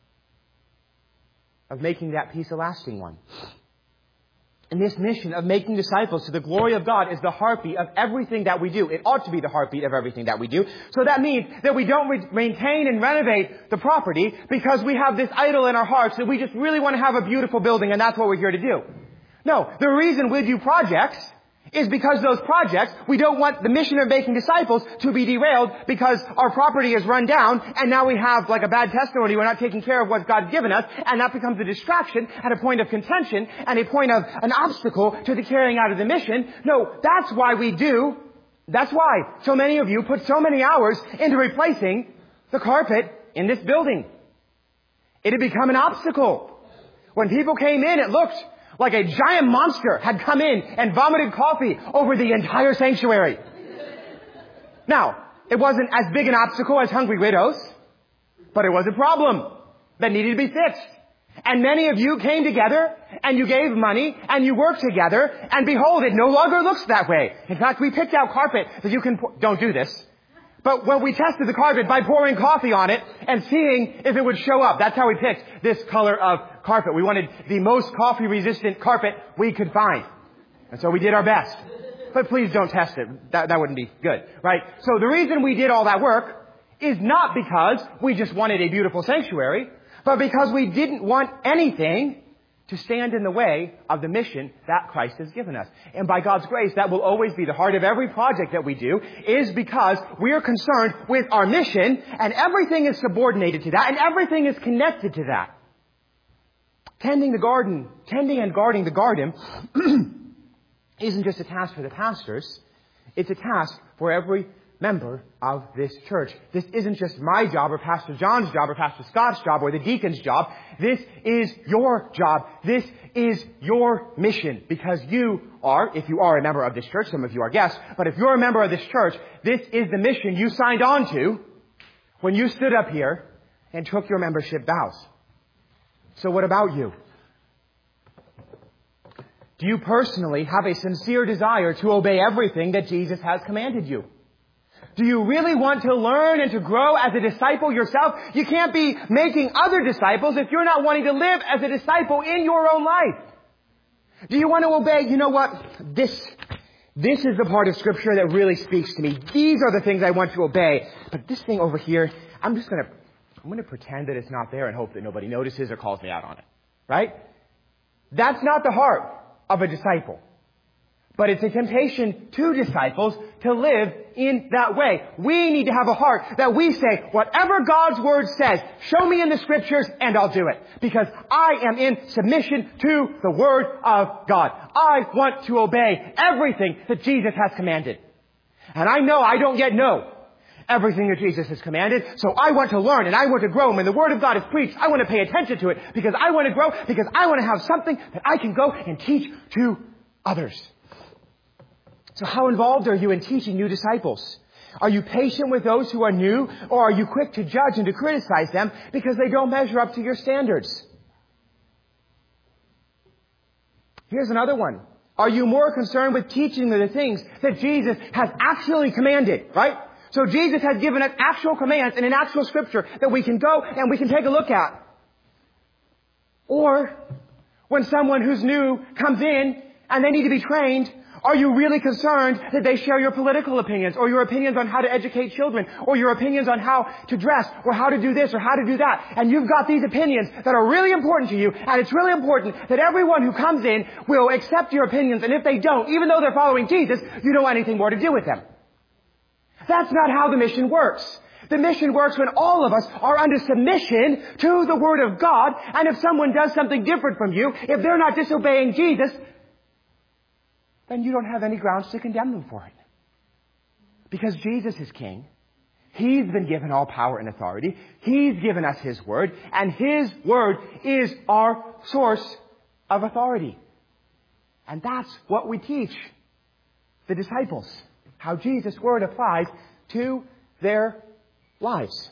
of making that peace a lasting one. And this mission of making disciples to the glory of God is the heartbeat of everything that we do. It ought to be the heartbeat of everything that we do. So that means that we don't re- maintain and renovate the property because we have this idol in our hearts that we just really want to have a beautiful building and that's what we're here to do. No, the reason we do projects is because those projects, we don't want the mission of making disciples to be derailed because our property is run down and now we have like a bad testimony. We're not taking care of what God's given us, and that becomes a distraction and a point of contention and a point of an obstacle to the carrying out of the mission. No, that's why we do. That's why so many of you put so many hours into replacing the carpet in this building. It had become an obstacle. When people came in, it looked like a giant monster had come in and vomited coffee over the entire sanctuary. Now, it wasn't as big an obstacle as hungry widows, but it was a problem that needed to be fixed. And many of you came together and you gave money and you worked together, and behold, it no longer looks that way. In fact, we picked out carpet that you can pour- don't do this. But when we tested the carpet by pouring coffee on it and seeing if it would show up, that's how we picked this color of carpet. We wanted the most coffee-resistant carpet we could find. And so we did our best. But please don't test it. That, that wouldn't be good, right? So the reason we did all that work is not because we just wanted a beautiful sanctuary, but because we didn't want anything to stand in the way of the mission that Christ has given us. And by God's grace, that will always be the heart of every project that we do, is because we are concerned with our mission, and everything is subordinated to that, and everything is connected to that. Tending the garden, tending and guarding the garden isn't just a task for the pastors. It's a task for every member of this church. This isn't just my job or Pastor John's job or Pastor Scott's job or the deacon's job. This is your job. This is your mission, because you are, if you are a member of this church, some of you are guests, but if you're a member of this church, this is the mission you signed on to when you stood up here and took your membership vows. So what about you? Do you personally have a sincere desire to obey everything that Jesus has commanded you? Do you really want to learn and to grow as a disciple yourself? You can't be making other disciples if you're not wanting to live as a disciple in your own life. Do you want to obey? You know what? This, this is the part of Scripture that really speaks to me. These are the things I want to obey. But this thing over here, I'm just going to, I'm going to pretend that it's not there and hope that nobody notices or calls me out on it. Right? That's not the heart of a disciple. But it's a temptation to disciples to live in that way. We need to have a heart that we say, whatever God's Word says, show me in the Scriptures and I'll do it. Because I am in submission to the Word of God. I want to obey everything that Jesus has commanded. And I know I don't get no. everything that Jesus has commanded. So I want to learn and I want to grow. And when the Word of God is preached, I want to pay attention to it because I want to grow, because I want to have something that I can go and teach to others. So how involved are you in teaching new disciples? Are you patient with those who are new, or are you quick to judge and to criticize them because they don't measure up to your standards? Here's another one. Are you more concerned with teaching the things that Jesus has actually commanded, right? So Jesus has given us actual commands in an actual scripture that we can go and we can take a look at. Or when someone who's new comes in and they need to be trained, are you really concerned that they share your political opinions or your opinions on how to educate children or your opinions on how to dress or how to do this or how to do that? And you've got these opinions that are really important to you, and it's really important that everyone who comes in will accept your opinions, and if they don't, even though they're following Jesus, you don't want anything more to do with them. That's not how the mission works. The mission works when all of us are under submission to the Word of God, and if someone does something different from you, if they're not disobeying Jesus, then you don't have any grounds to condemn them for it. Because Jesus is King. He's been given all power and authority. He's given us His Word, and His Word is our source of authority. And that's what we teach the disciples, how Jesus' Word applies to their lives.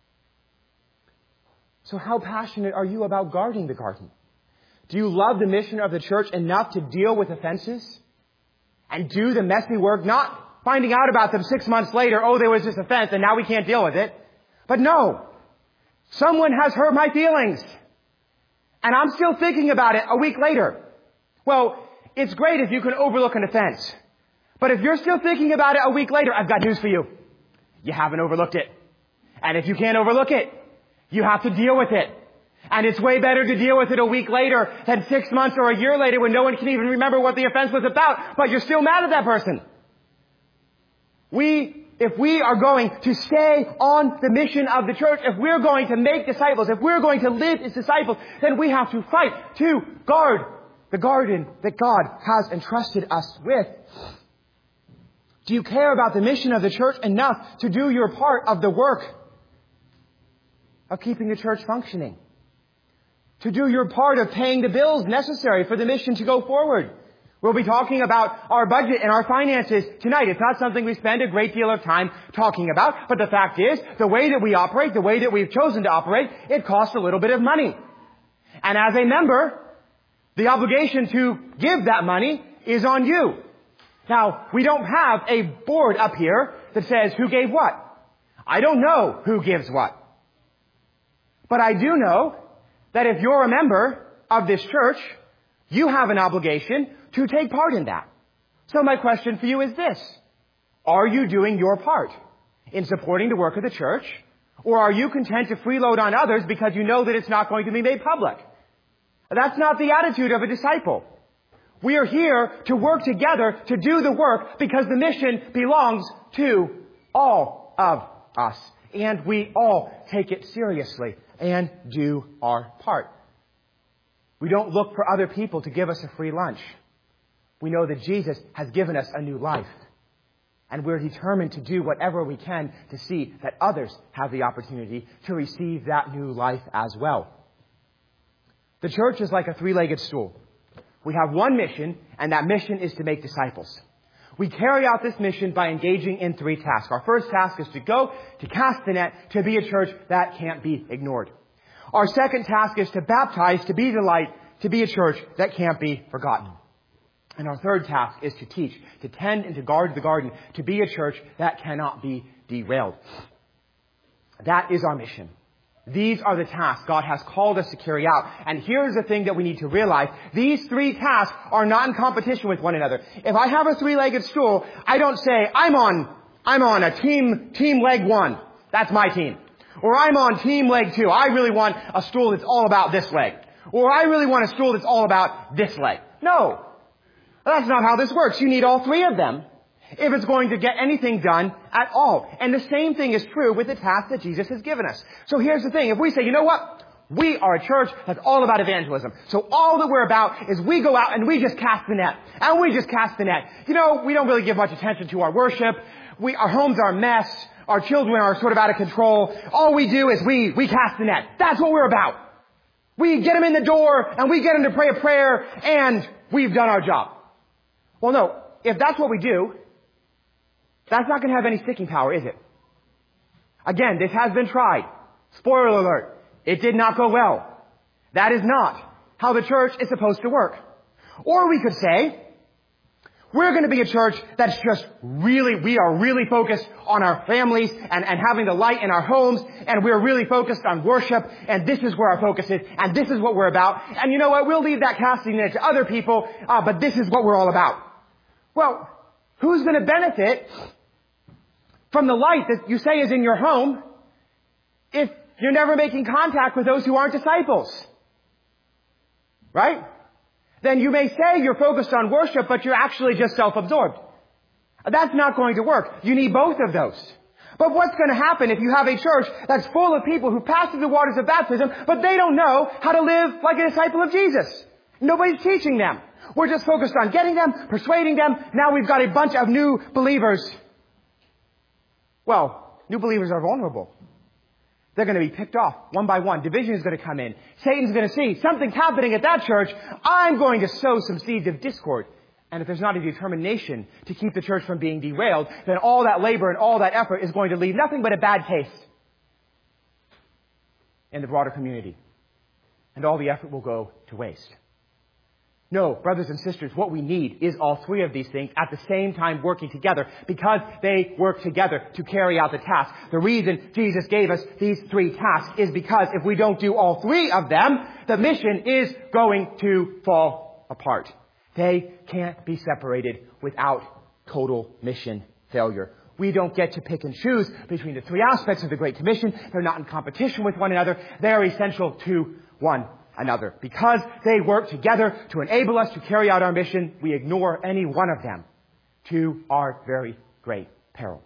So how passionate are you about guarding the garden? Do you love the mission of the church enough to deal with offenses and do the messy work, not finding out about them six months later, oh, there was this offense and now we can't deal with it. But no, someone has hurt my feelings and I'm still thinking about it a week later. Well, it's great if you can overlook an offense. But if you're still thinking about it a week later, I've got news for you. You haven't overlooked it. And if you can't overlook it, you have to deal with it. And it's way better to deal with it a week later than six months or a year later when no one can even remember what the offense was about, but you're still mad at that person. We, if we are going to stay on the mission of the church, if we're going to make disciples, if we're going to live as disciples, then we have to fight to guard the garden that God has entrusted us with. Do you care about the mission of the church enough to do your part of the work of keeping the church functioning? To do your part of paying the bills necessary for the mission to go forward? We'll be talking about our budget and our finances tonight. It's not something we spend a great deal of time talking about, but the fact is, the way that we operate, the way that we've chosen to operate, it costs a little bit of money. And as a member, the obligation to give that money is on you. Now, we don't have a board up here that says who gave what. I don't know who gives what. But I do know that if you're a member of this church, you have an obligation to take part in that. So my question for you is this. Are you doing your part in supporting the work of the church? Or are you content to freeload on others because you know that it's not going to be made public? That's not the attitude of a disciple. We are here to work together to do the work because the mission belongs to all of us. And we all take it seriously and do our part. We don't look for other people to give us a free lunch. We know that Jesus has given us a new life. And we're determined to do whatever we can to see that others have the opportunity to receive that new life as well. The church is like a three-legged stool. We have one mission, and that mission is to make disciples. We carry out this mission by engaging in three tasks. Our first task is to go, to cast the net, to be a church that can't be ignored. Our second task is to baptize, to be the light, to be a church that can't be forgotten. And our third task is to teach, to tend and to guard the garden, to be a church that cannot be derailed. That is our mission. These are the tasks God has called us to carry out. And here's the thing that we need to realize. These three tasks are not in competition with one another. If I have a three-legged stool, I don't say, I'm on, I'm on a team, team leg one. That's my team. Or I'm on team leg two. I really want a stool that's all about this leg. Or I really want a stool that's all about this leg. No. That's not how this works. You need all three of them if it's going to get anything done at all. And the same thing is true with the task that Jesus has given us. So here's the thing. If we say, you know what? We are a church that's all about evangelism. So all that we're about is we go out and we just cast the net. And we just cast the net. You know, we don't really give much attention to our worship. We, our homes are a mess. Our children are sort of out of control. All we do is we, we cast the net. That's what we're about. We get them in the door and we get them to pray a prayer and we've done our job. Well, no. If that's what we do, that's not going to have any sticking power, is it? Again, this has been tried. Spoiler alert. It did not go well. That is not how the church is supposed to work. Or we could say, we're going to be a church that's just really, we are really focused on our families and, and having the light in our homes, and we're really focused on worship, and this is where our focus is, and this is what we're about. And you know what? We'll leave that casting net to other people, uh, but this is what we're all about. Well, who's going to benefit from the light that you say is in your home if you're never making contact with those who aren't disciples? Right? Then you may say you're focused on worship, but you're actually just self-absorbed. That's not going to work. You need both of those. But what's going to happen if you have a church that's full of people who pass through the waters of baptism, but they don't know how to live like a disciple of Jesus? Nobody's teaching them. We're just focused on getting them, persuading them. Now we've got a bunch of new believers. Well, new believers are vulnerable. They're going to be picked off one by one. Division is going to come in. Satan's going to see something's happening at that church. I'm going to sow some seeds of discord. And if there's not a determination to keep the church from being derailed, then all that labor and all that effort is going to leave nothing but a bad taste in the broader community. And all the effort will go to waste. No, brothers and sisters, what we need is all three of these things at the same time working together, because they work together to carry out the task. The reason Jesus gave us these three tasks is because if we don't do all three of them, the mission is going to fall apart. They can't be separated without total mission failure. We don't get to pick and choose between the three aspects of the Great Commission. They're not in competition with one another. They are essential to one another. Because they work together to enable us to carry out our mission, we ignore any one of them to our very great peril.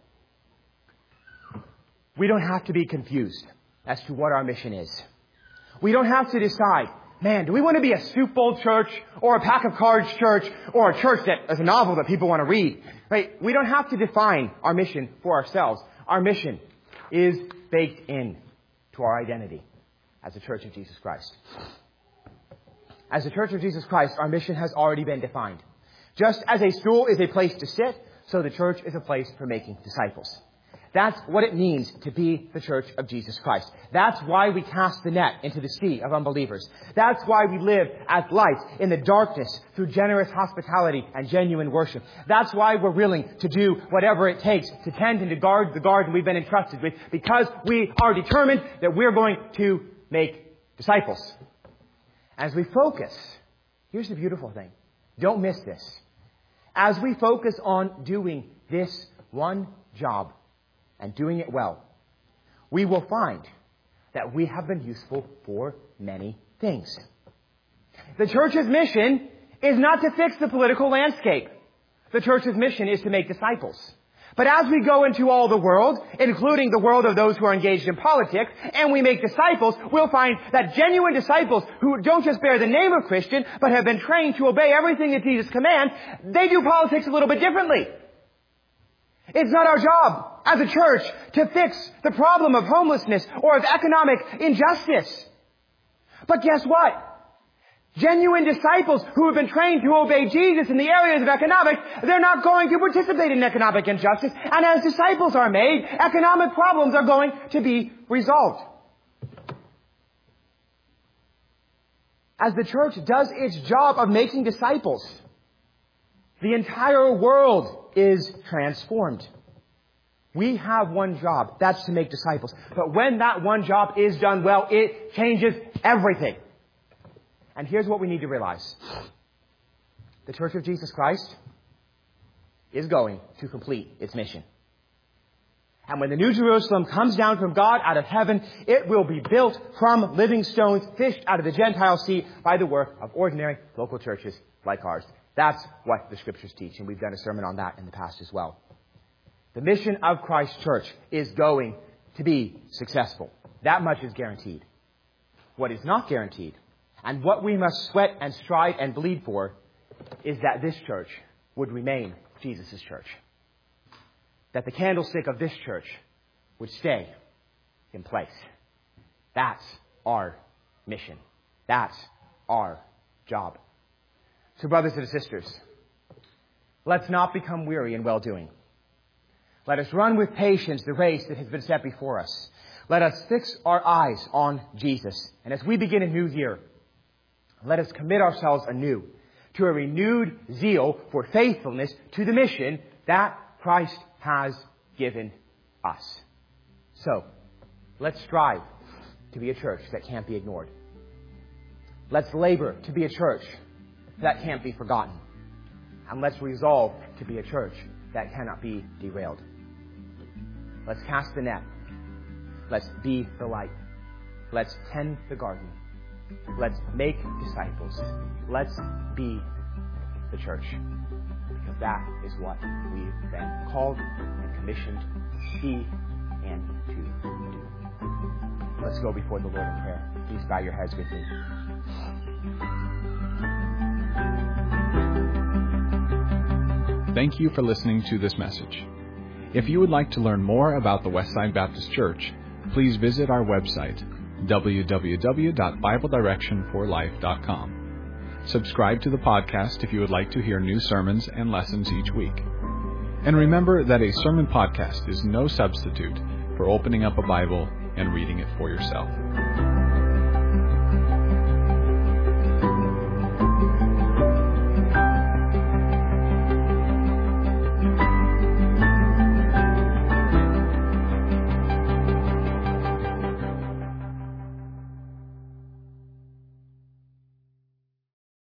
We don't have to be confused as to what our mission is. We don't have to decide, man, do we want to be a soup bowl church or a pack of cards church or a church that is a novel that people want to read? Right? We don't have to define our mission for ourselves. Our mission is baked in to our identity as a Church of Jesus Christ. As a Church of Jesus Christ, our mission has already been defined. Just as a school is a place to sit, so the church is a place for making disciples. That's what it means to be the Church of Jesus Christ. That's why we cast the net into the sea of unbelievers. That's why we live as lights in the darkness through generous hospitality and genuine worship. That's why we're willing to do whatever it takes to tend and to guard the garden we've been entrusted with, because we are determined that we're going to make disciples. As we focus, here's the beautiful thing. Don't miss this. As we focus on doing this one job and doing it well, we will find that we have been useful for many things. The church's mission is not to fix the political landscape. The church's mission is to make disciples. But as we go into all the world, including the world of those who are engaged in politics, and we make disciples, we'll find that genuine disciples who don't just bear the name of Christian, but have been trained to obey everything that Jesus commands, they do politics a little bit differently. It's not our job as a church to fix the problem of homelessness or of economic injustice. But guess what? Genuine disciples who have been trained to obey Jesus in the areas of economics, they're not going to participate in economic injustice. And as disciples are made, economic problems are going to be resolved. As the church does its job of making disciples, the entire world is transformed. We have one job, that's to make disciples. But when that one job is done well, it changes everything. And here's what we need to realize. The Church of Jesus Christ is going to complete its mission. And when the New Jerusalem comes down from God out of heaven, it will be built from living stones fished out of the Gentile sea by the work of ordinary local churches like ours. That's what the Scriptures teach, and we've done a sermon on that in the past as well. The mission of Christ's church is going to be successful. That much is guaranteed. What is not guaranteed, and what we must sweat and strive and bleed for, is that this church would remain Jesus' church. that the candlestick of this church would stay in place. That's our mission. That's our job. So brothers and sisters, let's not become weary in well-doing. Let us run with patience the race that has been set before us. Let us fix our eyes on Jesus. And as we begin a new year, let us commit ourselves anew to a renewed zeal for faithfulness to the mission that Christ has given us. So, let's strive to be a church that can't be ignored. Let's labor to be a church that can't be forgotten. And let's resolve to be a church that cannot be derailed. Let's cast the net. Let's be the light. Let's tend the garden. Let's make disciples. Let's be the church. Because that is what we've been called and commissioned to be and to do. Let's go before the Lord in prayer. Please bow your heads with me. Thank you for listening to this message. If you would like to learn more about the Westside Baptist Church, please visit our website, w w w dot bible direction for life dot com. Subscribe to the podcast if you would like to hear new sermons and lessons each week. And remember that a sermon podcast is no substitute for opening up a Bible and reading it for yourself.